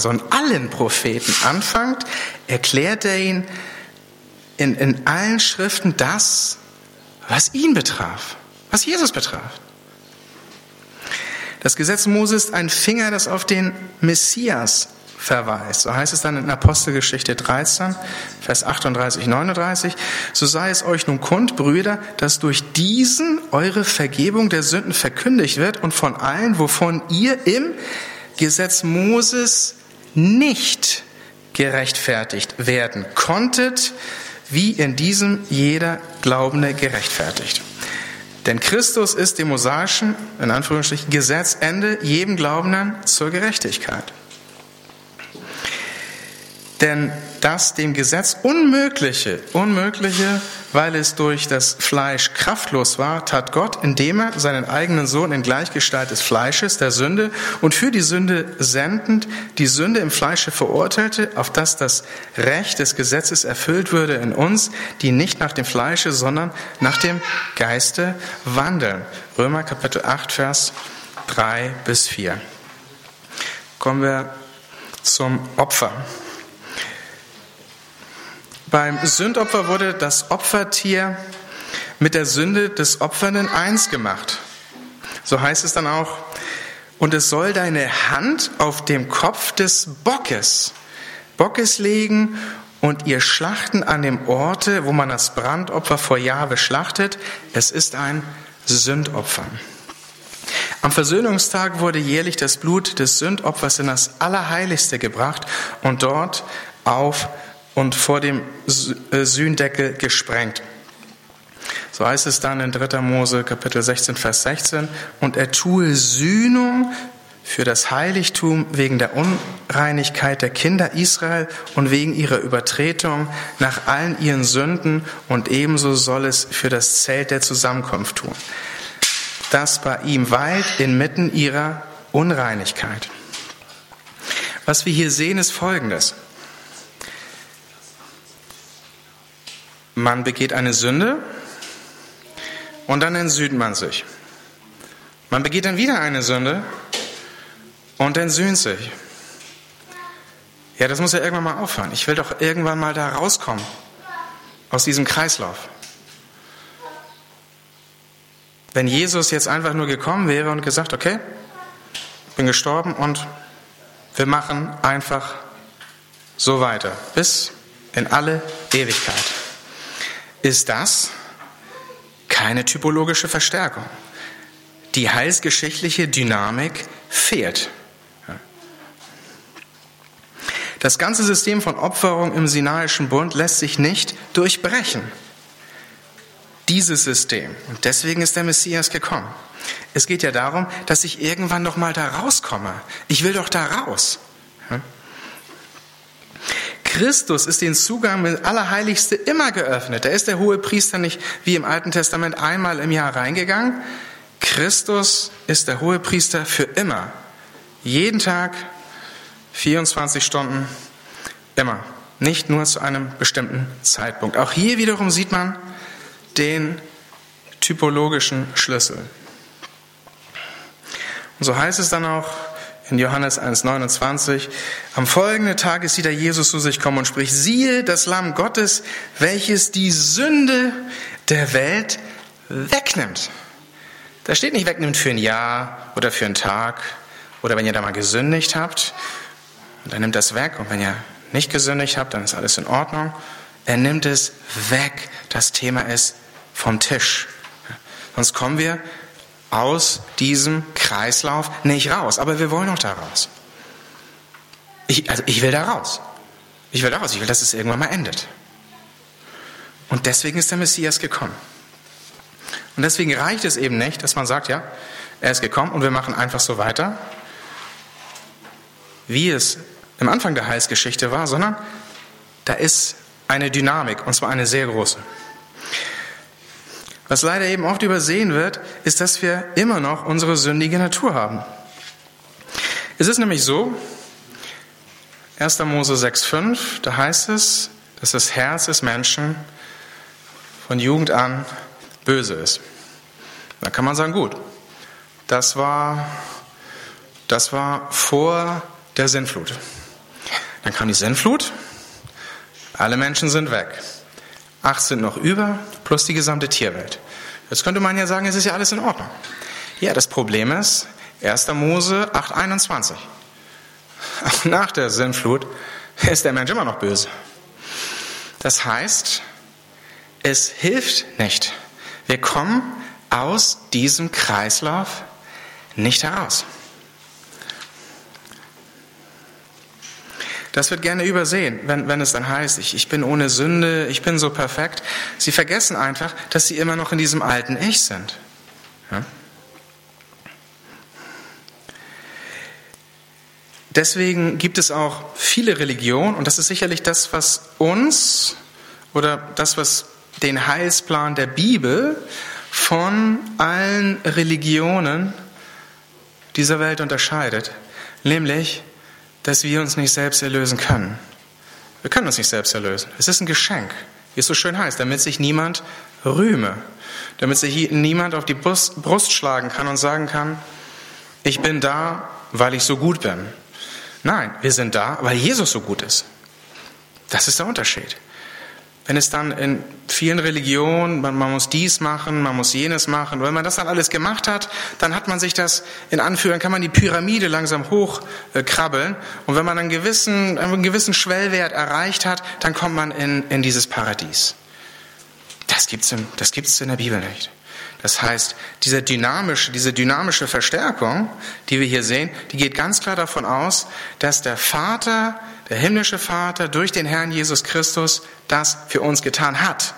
erklärt er ihn in allen Schriften das, was ihn betraf, was Jesus betraf. Das Gesetz Mose ist ein Finger, das auf den Messias verweist. So heißt es dann in Apostelgeschichte 13, Vers 38, 39. So sei es euch nun kund, Brüder, dass durch diesen eure Vergebung der Sünden verkündigt wird und von allen, wovon ihr im Gesetz Moses nicht gerechtfertigt werden konntet, wie in diesem jeder Glaubende gerechtfertigt. Denn Christus ist dem mosaischen, in Anführungsstrichen, Gesetzende jedem Glaubenden zur Gerechtigkeit. Denn das dem Gesetz Unmögliche, weil es durch das Fleisch kraftlos war, tat Gott, indem er seinen eigenen Sohn in Gleichgestalt des Fleisches, der Sünde, und für die Sünde sendend, die Sünde im Fleische verurteilte, auf dass das Recht des Gesetzes erfüllt würde in uns, die nicht nach dem Fleische, sondern nach dem Geiste wandeln. Römer Kapitel 8, Vers 3 bis 4. Kommen wir zum Opfer. Beim Sündopfer wurde das Opfertier mit der Sünde des Opfernden eins gemacht. So heißt es dann auch, und es soll deine Hand auf dem Kopf des Bockes legen und ihr schlachten an dem Orte, wo man das Brandopfer vor Jahwe schlachtet. Es ist ein Sündopfer. Am Versöhnungstag wurde jährlich das Blut des Sündopfers in das Allerheiligste gebracht und dort auf und vor dem Sühndeckel gesprengt. So heißt es dann in 3. Mose Kapitel 16, Vers 16. Und er tue Sühnung für das Heiligtum wegen der Unreinigkeit der Kinder Israel und wegen ihrer Übertretung nach allen ihren Sünden, und ebenso soll es für das Zelt der Zusammenkunft tun, das bei ihm weilt inmitten ihrer Unreinigkeit. Was wir hier sehen, ist Folgendes. Man begeht eine Sünde und dann entsühnt man sich. Man begeht dann wieder eine Sünde und entsühnt sich. Ja, das muss ja irgendwann mal aufhören. Ich will doch irgendwann mal da rauskommen, aus diesem Kreislauf. Wenn Jesus jetzt einfach nur gekommen wäre und gesagt, okay, ich bin gestorben und wir machen einfach so weiter, bis in alle Ewigkeit. Ist das keine typologische Verstärkung? Die heilsgeschichtliche Dynamik fehlt. Das ganze System von Opferung im Sinaischen Bund lässt sich nicht durchbrechen. Dieses System. Und deswegen ist der Messias gekommen. Es geht ja darum, dass ich irgendwann noch mal da rauskomme. Ich will doch da raus. Christus ist den Zugang mit Allerheiligste immer geöffnet. Da ist der Hohepriester nicht wie im Alten Testament einmal im Jahr reingegangen. Christus ist der Hohepriester für immer. Jeden Tag, 24 Stunden, immer. Nicht nur zu einem bestimmten Zeitpunkt. Auch hier wiederum sieht man den typologischen Schlüssel. Und so heißt es dann auch in Johannes 1,29, am folgenden Tag sieht er Jesus zu sich kommen und spricht, siehe das Lamm Gottes, welches die Sünde der Welt wegnimmt. Da steht nicht wegnimmt für ein Jahr oder für einen Tag oder wenn ihr da mal gesündigt habt, und er nimmt das weg und wenn ihr nicht gesündigt habt, dann ist alles in Ordnung. Er nimmt es weg. Das Thema ist vom Tisch. Sonst kommen wir aus diesem Kreislauf nicht raus. Aber wir wollen auch da raus. Ich will da raus. Ich will, dass es irgendwann mal endet. Und deswegen ist der Messias gekommen. Und deswegen reicht es eben nicht, dass man sagt, ja, er ist gekommen und wir machen einfach so weiter, wie es im Anfang der Heilsgeschichte war, sondern da ist eine Dynamik, und zwar eine sehr große. Was leider eben oft übersehen wird, ist, dass wir immer noch unsere sündige Natur haben. Es ist nämlich so, 1. Mose 6,5, da heißt es, dass das Herz des Menschen von Jugend an böse ist. Da kann man sagen, gut, das war vor der Sintflut. Dann kam die Sintflut, alle Menschen sind weg. 8 sind noch über, plus die gesamte Tierwelt. Jetzt könnte man ja sagen, es ist ja alles in Ordnung. Ja, das Problem ist, 1. Mose 8,21. Auch nach der Sintflut ist der Mensch immer noch böse. Das heißt, es hilft nicht. Wir kommen aus diesem Kreislauf nicht heraus. Das wird gerne übersehen, wenn es dann heißt, ich bin ohne Sünde, ich bin so perfekt. Sie vergessen einfach, dass sie immer noch in diesem alten Ich sind. Ja? Deswegen gibt es auch viele Religionen, und das ist sicherlich das, was uns oder das, was den Heilsplan der Bibel von allen Religionen dieser Welt unterscheidet, nämlich, dass wir uns nicht selbst erlösen können. Wir können uns nicht selbst erlösen. Es ist ein Geschenk, wie es so schön heißt, damit sich niemand rühme, damit sich niemand auf die Brust schlagen kann und sagen kann, ich bin da, weil ich so gut bin. Nein, wir sind da, weil Jesus so gut ist. Das ist der Unterschied. Wenn es dann in vielen Religionen, man muss dies machen, man muss jenes machen, wenn man das dann alles gemacht hat, dann hat man sich das in Anführung, kann man die Pyramide langsam hochkrabbeln. Und wenn man einen gewissen Schwellwert erreicht hat, dann kommt man in dieses Paradies. Das gibt's in der Bibel nicht. Das heißt, diese dynamische Verstärkung, die wir hier sehen, die geht ganz klar davon aus, dass der Vater, der himmlische Vater, durch den Herrn Jesus Christus das für uns getan hat.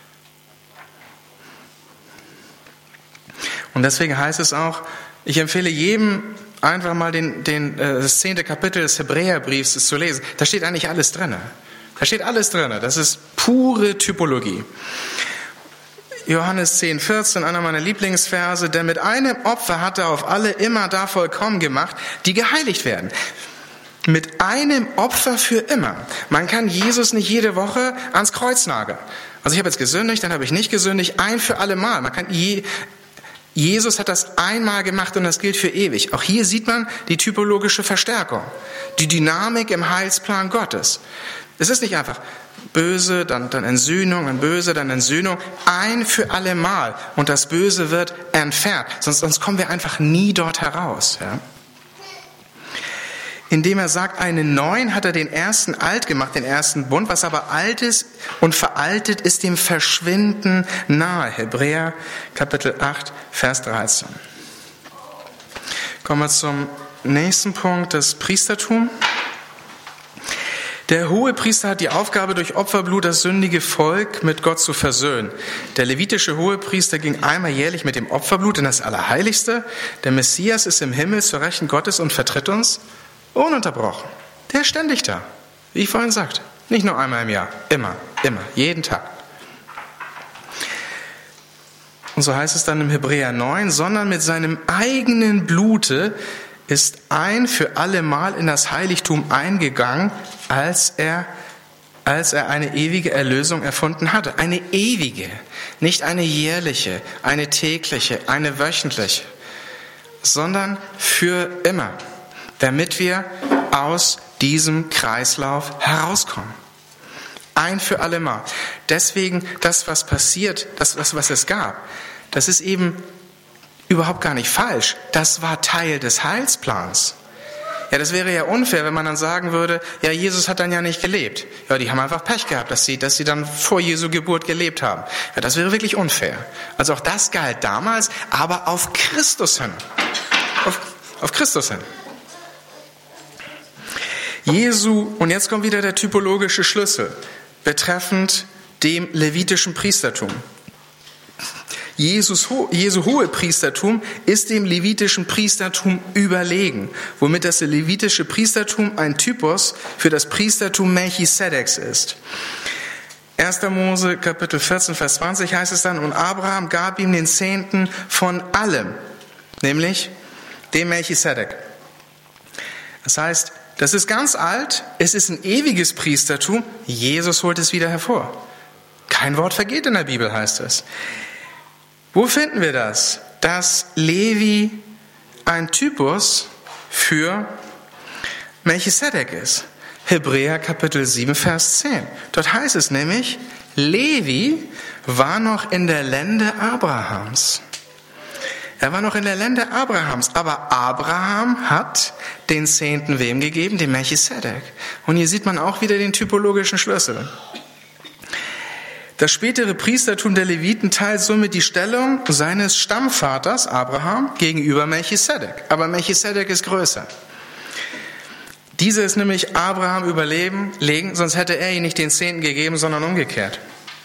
Und deswegen heißt es auch, ich empfehle jedem einfach mal das 10. Kapitel des Hebräerbriefs zu lesen. Da steht eigentlich alles drin. Das ist pure Typologie. Johannes 10,14, einer meiner Lieblingsverse, denn mit einem Opfer hat er auf alle immer da vollkommen gemacht, die geheiligt werden. mit einem Opfer für immer. Man kann Jesus nicht jede Woche ans Kreuz nageln. Also ich habe jetzt gesündigt, dann habe ich nicht gesündigt, ein für alle Mal. Jesus hat das einmal gemacht und das gilt für ewig. Auch hier sieht man die typologische Verstärkung, die Dynamik im Heilsplan Gottes. Es ist nicht einfach böse, dann Entsühnung, dann böse, dann Entsühnung, ein für alle Mal. Und das Böse wird entfernt. Sonst kommen wir einfach nie dort heraus. Ja? Indem er sagt, einen neuen hat er den ersten alt gemacht, den ersten Bund, was aber alt ist und veraltet ist dem Verschwinden nahe. Hebräer Kapitel 8, Vers 13. Kommen wir zum nächsten Punkt, das Priestertum. Der Hohepriester hat die Aufgabe, durch Opferblut das sündige Volk mit Gott zu versöhnen. Der levitische Hohepriester ging einmal jährlich mit dem Opferblut in das Allerheiligste. Der Messias ist im Himmel zur Rechten Gottes und vertritt uns ununterbrochen. Der ist ständig da, wie ich vorhin sagte. Nicht nur einmal im Jahr, immer, jeden Tag. Und so heißt es dann im Hebräer 9, sondern mit seinem eigenen Blute ist ein für alle Mal in das Heiligtum eingegangen, als er eine ewige Erlösung erfunden hatte. Eine ewige, nicht eine jährliche, eine tägliche, eine wöchentliche, sondern für immer, damit wir aus diesem Kreislauf herauskommen. Ein für alle Mal. Deswegen, das, was passiert, das, was es gab, das ist eben überhaupt gar nicht falsch. Das war Teil des Heilsplans. Ja, das wäre ja unfair, wenn man dann sagen würde, ja, Jesus hat dann ja nicht gelebt. Ja, die haben einfach Pech gehabt, dass sie dann vor Jesu Geburt gelebt haben. Ja, das wäre wirklich unfair. Also auch das galt damals, aber auf Christus hin. Auf Christus hin. Und jetzt kommt wieder der typologische Schlüssel, betreffend dem levitischen Priestertum. Jesu Hohepriestertum ist dem levitischen Priestertum überlegen, womit das levitische Priestertum ein Typus für das Priestertum Melchisedeks ist. 1. Mose Kapitel 14, Vers 20 heißt es dann, und Abraham gab ihm den Zehnten von allem, nämlich dem Melchisedek. Das heißt, das ist ganz alt, es ist ein ewiges Priestertum, Jesus holt es wieder hervor. Kein Wort vergeht in der Bibel, heißt es. Wo finden wir das? Dass Levi ein Typus für Melchisedek ist. Hebräer Kapitel 7, Vers 10. Dort heißt es nämlich, Levi war noch in der Lände Abrahams. Er war noch in der Lände Abrahams, aber Abraham hat den Zehnten wem gegeben? Dem Melchisedek. Und hier sieht man auch wieder den typologischen Schlüssel. Das spätere Priestertum der Leviten teilt somit die Stellung seines Stammvaters Abraham gegenüber Melchisedek. Aber Melchisedek ist größer. Dieser ist nämlich Abraham überlegen, sonst hätte er ihm nicht den Zehnten gegeben, sondern umgekehrt.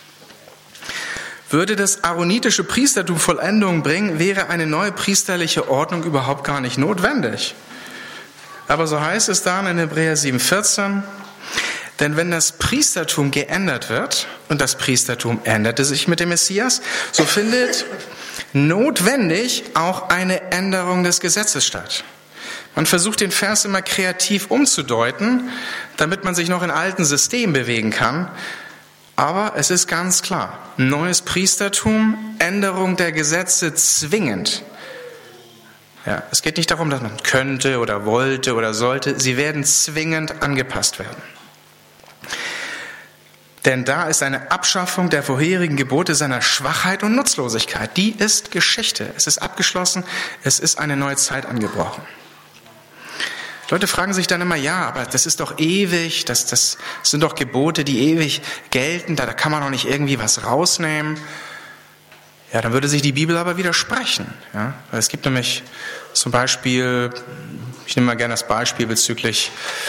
Würde das aaronitische Priestertum Vollendung bringen, wäre eine neue priesterliche Ordnung überhaupt gar nicht notwendig. Aber so heißt es dann in Hebräer 7,14, denn wenn das Priestertum geändert wird, und das Priestertum änderte sich mit dem Messias, so findet notwendig auch eine Änderung des Gesetzes statt. Man versucht den Vers immer kreativ umzudeuten, damit man sich noch in alten Systemen bewegen kann. Aber es ist ganz klar, neues Priestertum, Änderung der Gesetze zwingend. Ja, es geht nicht darum, dass man könnte oder wollte oder sollte, sie werden zwingend angepasst werden. Denn da ist eine Abschaffung der vorherigen Gebote seiner Schwachheit und Nutzlosigkeit. Die ist Geschichte. Es ist abgeschlossen. Es ist eine neue Zeit angebrochen. Leute fragen sich dann immer, ja, aber das ist doch ewig. Das sind doch Gebote, die ewig gelten. Da kann man doch nicht irgendwie was rausnehmen. Ja, dann würde sich die Bibel aber widersprechen. Ja? Weil es gibt nämlich zum Beispiel, ich nehme mal gerne das Beispiel bezüglich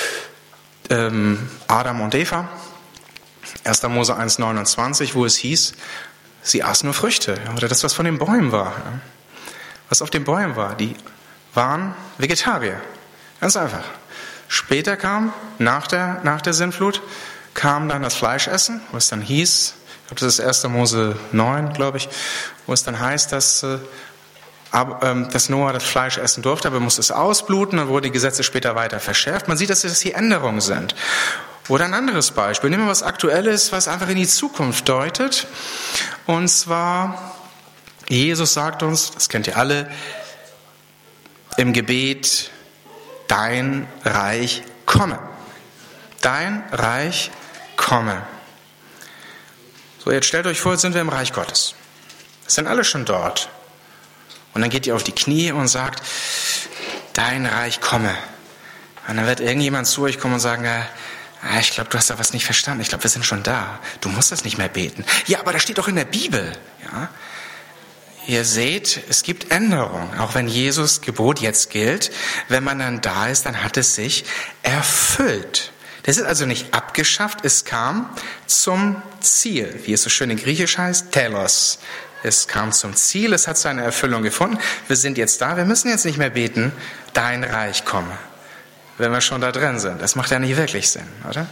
Adam und Eva. 1. Mose 1,29, wo es hieß, sie aßen nur Früchte. Oder das, was von den Bäumen war. Was auf den Bäumen war, die waren Vegetarier. Ganz einfach. Später kam, nach der Sintflut, kam dann das Fleischessen, wo es dann hieß, ich glaube, das ist 1. Mose 9, glaube ich, wo es dann heißt, dass dass Noah das Fleisch essen durfte, aber musste es ausbluten, dann wurden die Gesetze später weiter verschärft. Man sieht, dass das hier Änderungen sind. Oder ein anderes Beispiel. Nehmen wir was Aktuelles, was einfach in die Zukunft deutet. Und zwar, Jesus sagt uns, das kennt ihr alle, im Gebet, dein Reich komme. Dein Reich komme. So, jetzt stellt euch vor, jetzt sind wir im Reich Gottes. Es sind alle schon dort. Und dann geht ihr auf die Knie und sagt, dein Reich komme. Und dann wird irgendjemand zu euch kommen und sagen, ich glaube, du hast da was nicht verstanden. Ich glaube, wir sind schon da. Du musst das nicht mehr beten. Ja, aber das steht doch in der Bibel. Ja? Ihr seht, es gibt Änderungen. Auch wenn Jesus Gebot jetzt gilt, wenn man dann da ist, dann hat es sich erfüllt. Das ist also nicht abgeschafft, es kam zum Ziel. Wie es so schön in Griechisch heißt, telos. Es kam zum Ziel, es hat seine Erfüllung gefunden. Wir sind jetzt da, wir müssen jetzt nicht mehr beten, dein Reich komme. Wenn wir schon da drin sind. Das macht ja nicht wirklich Sinn, oder?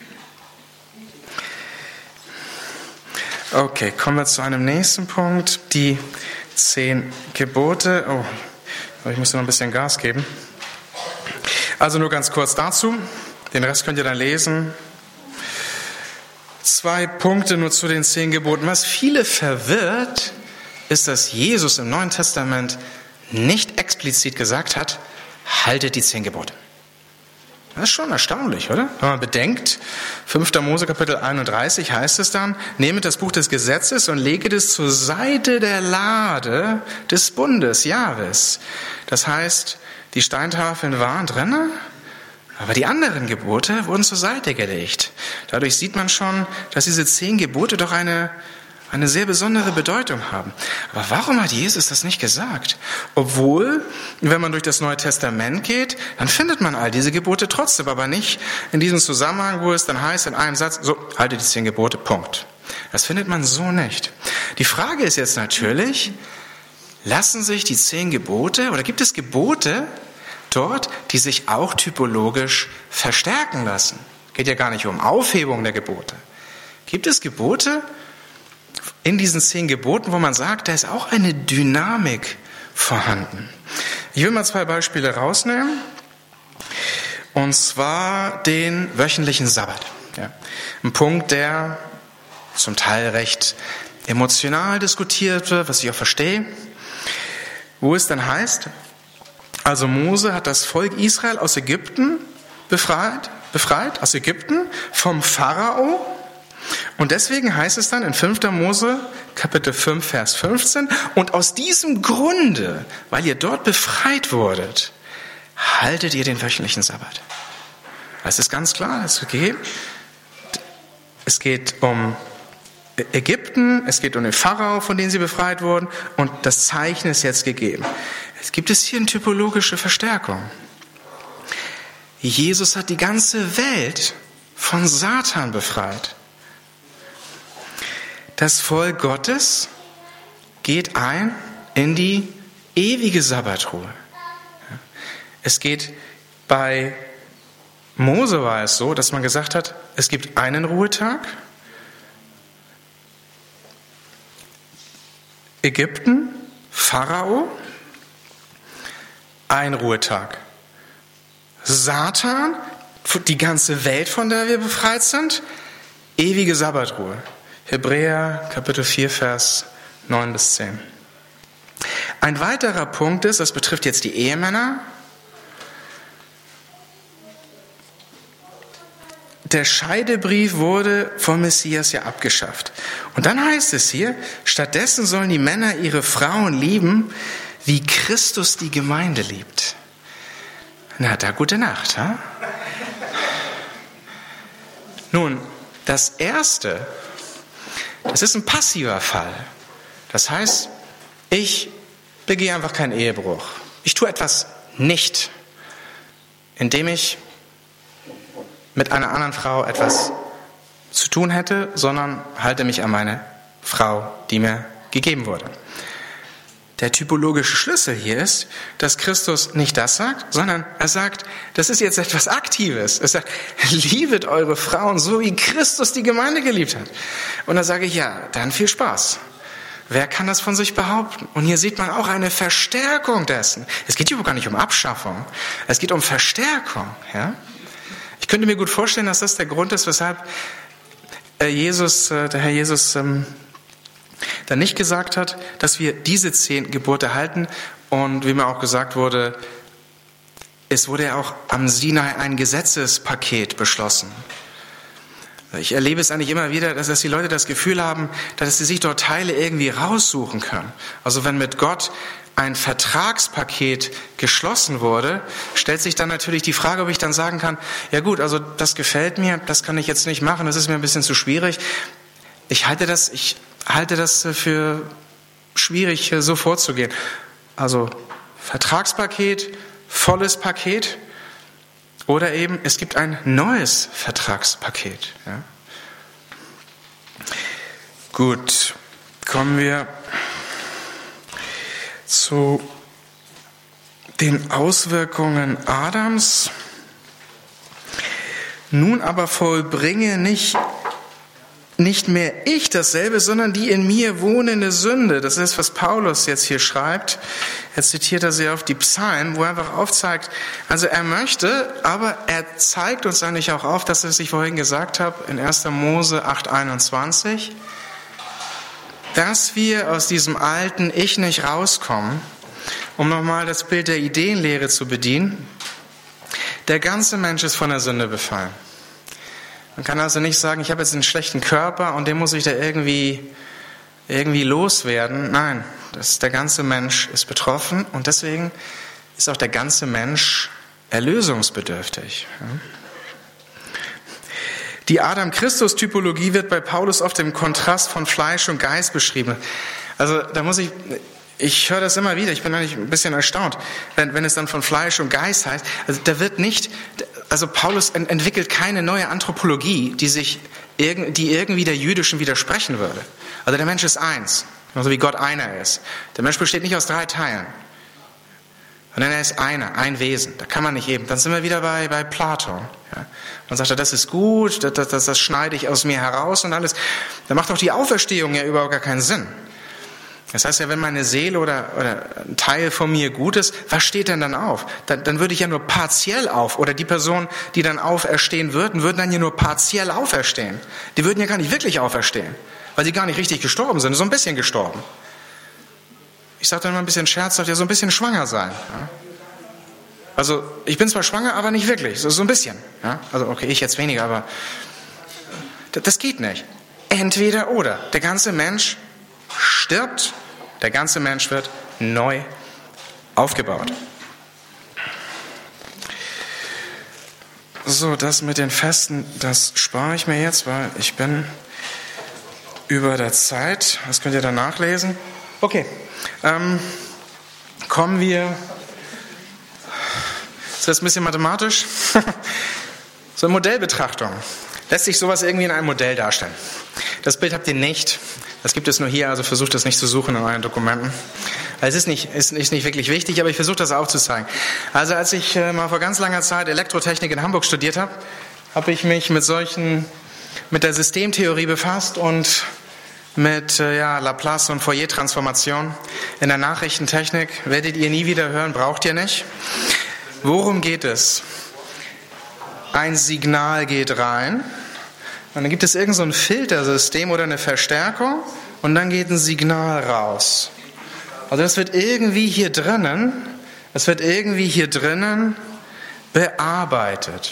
Okay, kommen wir zu einem nächsten Punkt. Die 10 Gebote. Oh, ich muss noch ein bisschen Gas geben. Also nur ganz kurz dazu. Den Rest könnt ihr dann lesen. 2 Punkte nur zu den 10 Geboten. Was viele verwirrt, ist, dass Jesus im Neuen Testament nicht explizit gesagt hat, haltet die 10 Gebote. Das ist schon erstaunlich, oder? Wenn man bedenkt, 5. Mose Kapitel 31 heißt es dann, nehmet das Buch des Gesetzes und leget es zur Seite der Lade des Bundes, Jahres. Das heißt, die Steintafeln waren drin, aber die anderen Gebote wurden zur Seite gelegt. Dadurch sieht man schon, dass diese 10 Gebote doch eine sehr besondere Bedeutung haben. Aber warum hat Jesus das nicht gesagt? Obwohl, wenn man durch das Neue Testament geht, dann findet man all diese Gebote trotzdem, aber nicht in diesem Zusammenhang, wo es dann heißt in einem Satz, so, halte die 10 Gebote, Punkt. Das findet man so nicht. Die Frage ist jetzt natürlich, lassen sich die 10 Gebote, oder gibt es Gebote dort, die sich auch typologisch verstärken lassen? Geht ja gar nicht um Aufhebung der Gebote. Gibt es Gebote in diesen 10 Geboten, wo man sagt, da ist auch eine Dynamik vorhanden? Ich will mal 2 Beispiele rausnehmen. Und zwar den wöchentlichen Sabbat. Ja. Ein Punkt, der zum Teil recht emotional diskutiert wird, was ich auch verstehe. Wo es dann heißt, also Mose hat das Volk Israel aus Ägypten befreit aus Ägypten vom Pharao. Und deswegen heißt es dann in 5. Mose, Kapitel 5, Vers 15, und aus diesem Grunde, weil ihr dort befreit wurdet, haltet ihr den wöchentlichen Sabbat. Das ist ganz klar, das ist gegeben. Es geht um Ägypten, es geht um den Pharao, von dem sie befreit wurden, und das Zeichen ist jetzt gegeben. Es gibt hier eine typologische Verstärkung. Jesus hat die ganze Welt von Satan befreit. Das Volk Gottes geht ein in die ewige Sabbatruhe. Es geht bei Mose war es so, dass man gesagt hat, es gibt einen Ruhetag. Ägypten, Pharao, ein Ruhetag. Satan, die ganze Welt, von der wir befreit sind, ewige Sabbatruhe. Hebräer, Kapitel 4, Vers 9 bis 10. Ein weiterer Punkt ist, das betrifft jetzt die Ehemänner. Der Scheidebrief wurde vom Messias ja abgeschafft. Und dann heißt es hier, stattdessen sollen die Männer ihre Frauen lieben, wie Christus die Gemeinde liebt. Na, da gute Nacht, ha? Nun, das Erste, das ist ein passiver Fall. Das heißt, ich begehe einfach keinen Ehebruch. Ich tue etwas nicht, indem ich mit einer anderen Frau etwas zu tun hätte, sondern halte mich an meine Frau, die mir gegeben wurde. Der typologische Schlüssel hier ist, dass Christus nicht das sagt, sondern er sagt, das ist jetzt etwas Aktives. Er sagt, liebet eure Frauen so, wie Christus die Gemeinde geliebt hat. Und da sage ich, ja, dann viel Spaß. Wer kann das von sich behaupten? Und hier sieht man auch eine Verstärkung dessen. Es geht überhaupt gar nicht um Abschaffung. Es geht um Verstärkung. Ja? Ich könnte mir gut vorstellen, dass das der Grund ist, weshalb der Herr Jesus dann nicht gesagt hat, dass wir diese 10 Gebote halten. Und wie mir auch gesagt wurde, es wurde ja auch am Sinai ein Gesetzespaket beschlossen. Ich erlebe es eigentlich immer wieder, dass die Leute das Gefühl haben, dass sie sich dort Teile irgendwie raussuchen können. Also wenn mit Gott ein Vertragspaket geschlossen wurde, stellt sich dann natürlich die Frage, ob ich dann sagen kann, ja gut, also das gefällt mir, das kann ich jetzt nicht machen, das ist mir ein bisschen zu schwierig. Ich halte das für schwierig, so vorzugehen. Also Vertragspaket, volles Paket. Oder eben, es gibt ein neues Vertragspaket. Ja. Gut, kommen wir zu den Auswirkungen Adams. Nun aber vollbringe nicht mehr ich dasselbe, sondern die in mir wohnende Sünde. Das ist, was Paulus jetzt hier schreibt. Er zitiert da sehr auf die Psalmen, wo er einfach aufzeigt, also er möchte, aber er zeigt uns eigentlich auch auf, dass was ich vorhin gesagt habe, in 1. Mose 8,21, dass wir aus diesem alten Ich nicht rauskommen, um nochmal das Bild der Ideenlehre zu bedienen. Der ganze Mensch ist von der Sünde befallen. Man kann also nicht sagen, ich habe jetzt einen schlechten Körper und den muss ich da irgendwie loswerden. Nein, der ganze Mensch ist betroffen und deswegen ist auch der ganze Mensch erlösungsbedürftig. Die Adam-Christus-Typologie wird bei Paulus oft im Kontrast von Fleisch und Geist beschrieben. Also da ich höre das immer wieder, ich bin eigentlich ein bisschen erstaunt, wenn es dann von Fleisch und Geist heißt. Also Paulus entwickelt keine neue Anthropologie, die irgendwie der jüdischen widersprechen würde. Also der Mensch ist eins, genauso wie Gott einer ist. Der Mensch besteht nicht aus 3 Teilen, sondern er ist ein Wesen. Da kann man nicht eben. Dann sind wir wieder bei Platon. Ja. Man sagt, das ist gut, das schneide ich aus mir heraus und alles. Da macht auch die Auferstehung ja überhaupt gar keinen Sinn. Das heißt ja, wenn meine Seele oder ein Teil von mir gut ist, was steht denn dann auf? Dann würde ich ja nur partiell oder die Personen, die dann auferstehen würden dann ja nur partiell auferstehen. Die würden ja gar nicht wirklich auferstehen, weil sie gar nicht richtig gestorben sind, so ein bisschen gestorben. Ich sage dann mal ein bisschen scherzhaft, ja, so ein bisschen schwanger sein. Ja? Also ich bin zwar schwanger, aber nicht wirklich, so ein bisschen. Ja? Also okay, ich jetzt weniger, aber das geht nicht. Entweder oder. Der ganze Mensch stirbt, der ganze Mensch wird neu aufgebaut. So, das mit den Festen, das spare ich mir jetzt, weil ich bin über der Zeit. Das könnt ihr dann nachlesen. Okay, kommen wir, ist das ein bisschen mathematisch? So eine Modellbetrachtung. Lässt sich sowas irgendwie in einem Modell darstellen? Das Bild habt ihr nicht. Das gibt es nur hier, also versucht das nicht zu suchen in euren Dokumenten. Es ist nicht wirklich wichtig, aber ich versuche das aufzuzeigen. Also als ich mal vor ganz langer Zeit Elektrotechnik in Hamburg studiert habe, habe ich mich mit der Systemtheorie befasst und mit Laplace und Fourier-Transformation. In der Nachrichtentechnik werdet ihr nie wieder hören, braucht ihr nicht. Worum geht es? Ein Signal geht rein. Und dann gibt es irgend so ein Filtersystem oder eine Verstärkung und dann geht ein Signal raus. Also das wird irgendwie hier drinnen bearbeitet.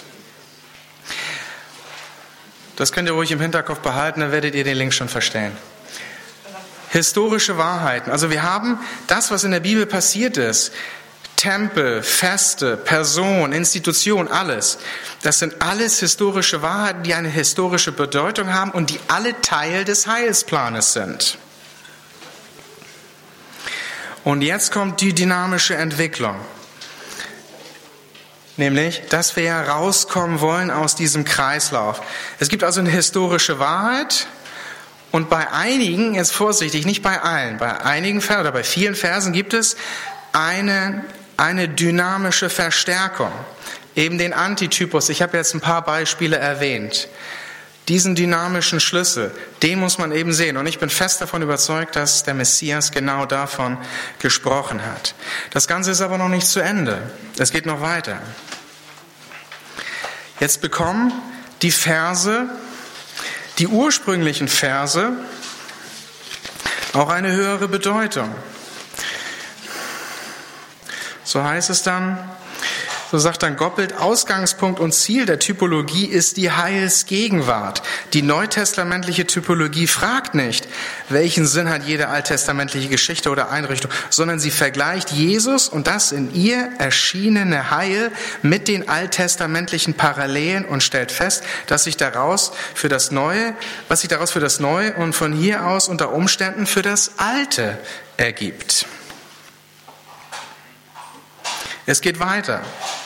Das könnt ihr ruhig im Hinterkopf behalten, dann werdet ihr den Link schon verstehen. Historische Wahrheiten. Also wir haben das, was in der Bibel passiert ist. Tempel, Feste, Person, Institution, alles. Das sind alles historische Wahrheiten, die eine historische Bedeutung haben und die alle Teil des Heilsplanes sind. Und jetzt kommt die dynamische Entwicklung. Nämlich, dass wir herauskommen wollen aus diesem Kreislauf. Es gibt also eine historische Wahrheit und bei einigen, jetzt vorsichtig, nicht bei allen, bei einigen Versen oder bei vielen Versen gibt es eine dynamische Verstärkung, eben den Antitypus. Ich habe jetzt ein paar Beispiele erwähnt. Diesen dynamischen Schlüssel, den muss man eben sehen. Und ich bin fest davon überzeugt, dass der Messias genau davon gesprochen hat. Das Ganze ist aber noch nicht zu Ende. Es geht noch weiter. Jetzt bekommen die Verse, die ursprünglichen Verse, auch eine höhere Bedeutung. So heißt es dann, so sagt dann Goppelt, Ausgangspunkt und Ziel der Typologie ist die Heilsgegenwart. Die neutestamentliche Typologie fragt nicht, welchen Sinn hat jede alttestamentliche Geschichte oder Einrichtung, sondern sie vergleicht Jesus und das in ihr erschienene Heil mit den alttestamentlichen Parallelen und stellt fest, was sich daraus für das Neue und von hier aus unter Umständen für das Alte ergibt. Es geht weiter.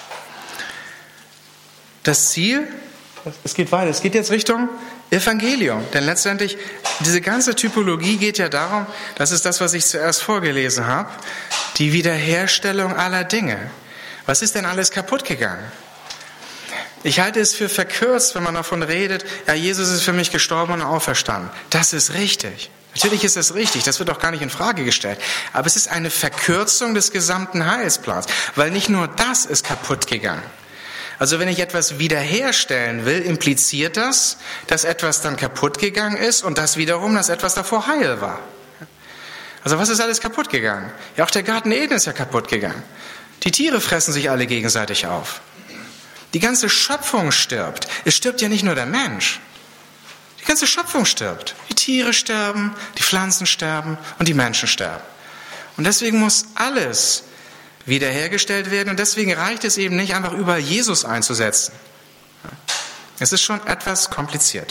Das Ziel, es geht weiter, es geht jetzt Richtung Evangelium. Denn letztendlich, diese ganze Typologie geht ja darum, das ist das, was ich zuerst vorgelesen habe, die Wiederherstellung aller Dinge. Was ist denn alles kaputt gegangen? Ich halte es für verkürzt, wenn man davon redet, ja, Jesus ist für mich gestorben und auferstanden. Das ist richtig. Natürlich ist das richtig, das wird auch gar nicht in Frage gestellt. Aber es ist eine Verkürzung des gesamten Heilsplans, weil nicht nur das ist kaputt gegangen. Also wenn ich etwas wiederherstellen will, impliziert das, dass etwas dann kaputt gegangen ist und das wiederum, dass etwas davor heil war. Also was ist alles kaputt gegangen? Ja, auch der Garten Eden ist ja kaputt gegangen. Die Tiere fressen sich alle gegenseitig auf. Die ganze Schöpfung stirbt. Es stirbt ja nicht nur der Mensch. Die ganze Schöpfung stirbt. Die Tiere sterben, die Pflanzen sterben und die Menschen sterben. Und deswegen muss alles wiederhergestellt werden und deswegen reicht es eben nicht, einfach überall Jesus einzusetzen. Es ist schon etwas komplizierter.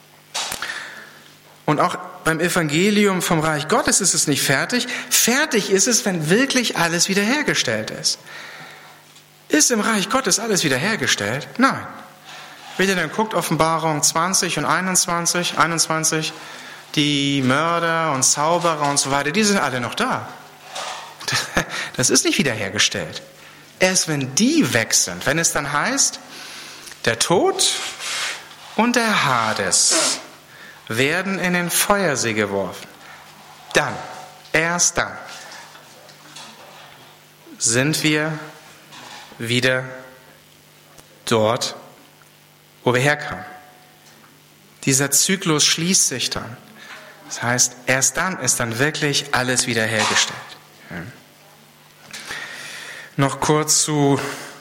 Und auch beim Evangelium vom Reich Gottes ist es nicht fertig. Fertig ist es, wenn wirklich alles wiederhergestellt ist. Ist im Reich Gottes alles wiederhergestellt? Nein. Wenn ihr dann guckt, Offenbarung 20 und 21, die Mörder und Zauberer und so weiter, die sind alle noch da. Das ist nicht wiederhergestellt. Erst wenn die weg sind, wenn es dann heißt, der Tod und der Hades werden in den Feuersee geworfen, dann, erst dann, sind wir wieder dort, wo wir herkamen. Dieser Zyklus schließt sich dann. Das heißt, erst dann ist dann wirklich alles wiederhergestellt. Noch kurz zu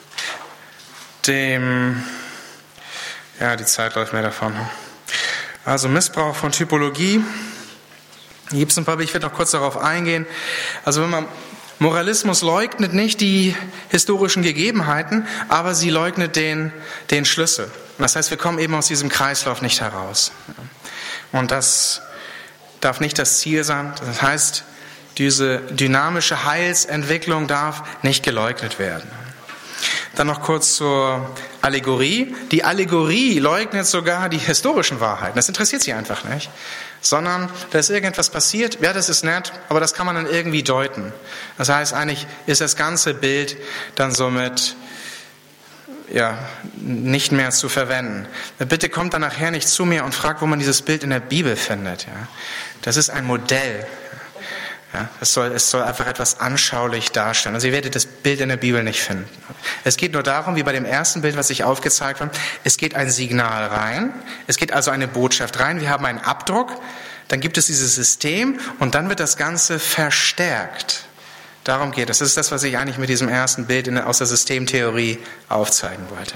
dem, ja, die Zeit läuft mir davon. Also Missbrauch von Typologie. Hier gibt es ein paar, ich werde noch kurz darauf eingehen. Also wenn man Moralismus leugnet nicht die historischen Gegebenheiten, aber sie leugnet den Schlüssel. Und das heißt, wir kommen eben aus diesem Kreislauf nicht heraus. Und das darf nicht das Ziel sein. Das heißt, diese dynamische Heilsentwicklung darf nicht geleugnet werden. Dann noch kurz zur Allegorie. Die Allegorie leugnet sogar die historischen Wahrheiten. Das interessiert sie einfach nicht. Sondern, da ist irgendetwas passiert, ja, das ist nett, aber das kann man dann irgendwie deuten. Das heißt, eigentlich ist das ganze Bild dann somit ja, nicht mehr zu verwenden. Bitte kommt dann nachher nicht zu mir und fragt, wo man dieses Bild in der Bibel findet. Ja. Das ist ein Modell. Ja, es soll einfach etwas anschaulich darstellen. Also ihr werdet das Bild in der Bibel nicht finden. Es geht nur darum, wie bei dem ersten Bild, was ich aufgezeigt habe, es geht ein Signal rein, es geht also eine Botschaft rein, wir haben einen Abdruck, dann gibt es dieses System und dann wird das Ganze verstärkt. Darum geht es. Das ist das, was ich eigentlich mit diesem ersten Bild aus der Systemtheorie aufzeigen wollte.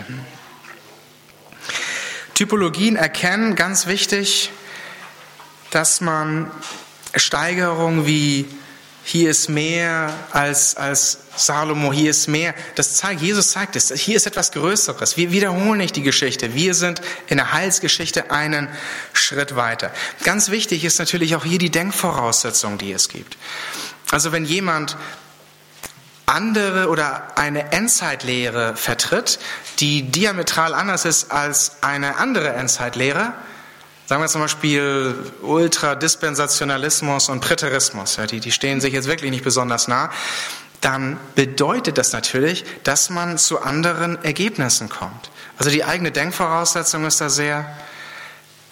Typologien erkennen, ganz wichtig, dass man Steigerung wie hier ist mehr als Salomo, hier ist mehr, Jesus zeigt es, hier ist etwas Größeres. Wir wiederholen nicht die Geschichte, wir sind in der Heilsgeschichte einen Schritt weiter. Ganz wichtig ist natürlich auch hier die Denkvoraussetzung, die es gibt. Also wenn jemand andere oder eine Endzeitlehre vertritt, die diametral anders ist als eine andere Endzeitlehre, sagen wir zum Beispiel Ultradispensationalismus und Präterismus, ja, die stehen sich jetzt wirklich nicht besonders nah, dann bedeutet das natürlich, dass man zu anderen Ergebnissen kommt. Also die eigene Denkvoraussetzung ist da sehr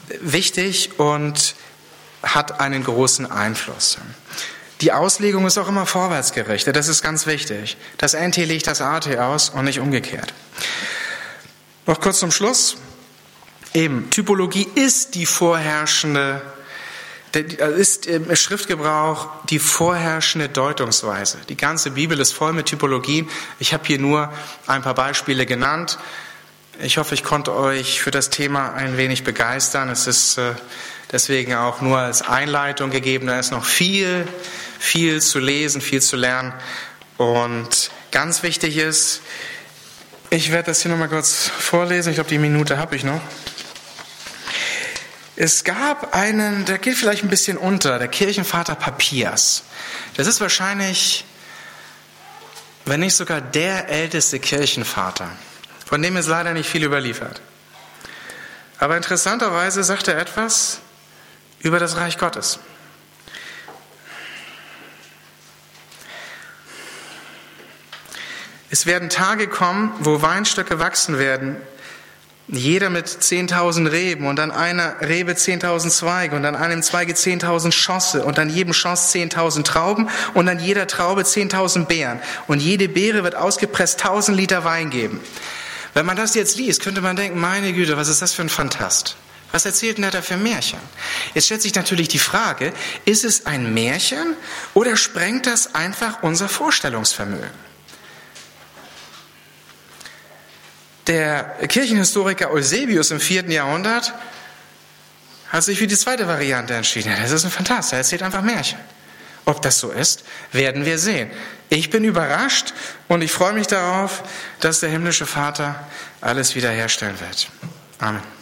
wichtig und hat einen großen Einfluss. Die Auslegung ist auch immer vorwärtsgerichtet, das ist ganz wichtig. Das NT legt das AT aus und nicht umgekehrt. Noch kurz zum Schluss. Eben, Typologie ist die vorherrschende, ist im Schriftgebrauch die vorherrschende Deutungsweise. Die ganze Bibel ist voll mit Typologien. Ich habe hier nur ein paar Beispiele genannt. Ich hoffe, ich konnte euch für das Thema ein wenig begeistern. Es ist deswegen auch nur als Einleitung gegeben. Da ist noch viel zu lesen, viel zu lernen. Und ganz wichtig ist, ich werde das hier nochmal kurz vorlesen. Ich glaube, die Minute habe ich noch. Es gab einen, der geht vielleicht ein bisschen unter, der Kirchenvater Papias. Das ist wahrscheinlich, wenn nicht sogar der älteste Kirchenvater. Von dem ist leider nicht viel überliefert. Aber interessanterweise sagt er etwas über das Reich Gottes. Es werden Tage kommen, wo Weinstöcke wachsen werden, jeder mit 10.000 Reben und an einer Rebe 10.000 Zweige und an einem Zweige 10.000 Schosse und an jedem Schoss 10.000 Trauben und an jeder Traube 10.000 Beeren. Und jede Beere wird ausgepresst 1.000 Liter Wein geben. Wenn man das jetzt liest, könnte man denken, meine Güte, was ist das für ein Phantast? Was erzählt denn der da für Märchen? Jetzt stellt sich natürlich die Frage, ist es ein Märchen oder sprengt das einfach unser Vorstellungsvermögen? Der Kirchenhistoriker Eusebius im 4. Jahrhundert hat sich für die zweite Variante entschieden. Das ist ein Phantast, er erzählt einfach Märchen. Ob das so ist, werden wir sehen. Ich bin überrascht und ich freue mich darauf, dass der himmlische Vater alles wiederherstellen wird. Amen.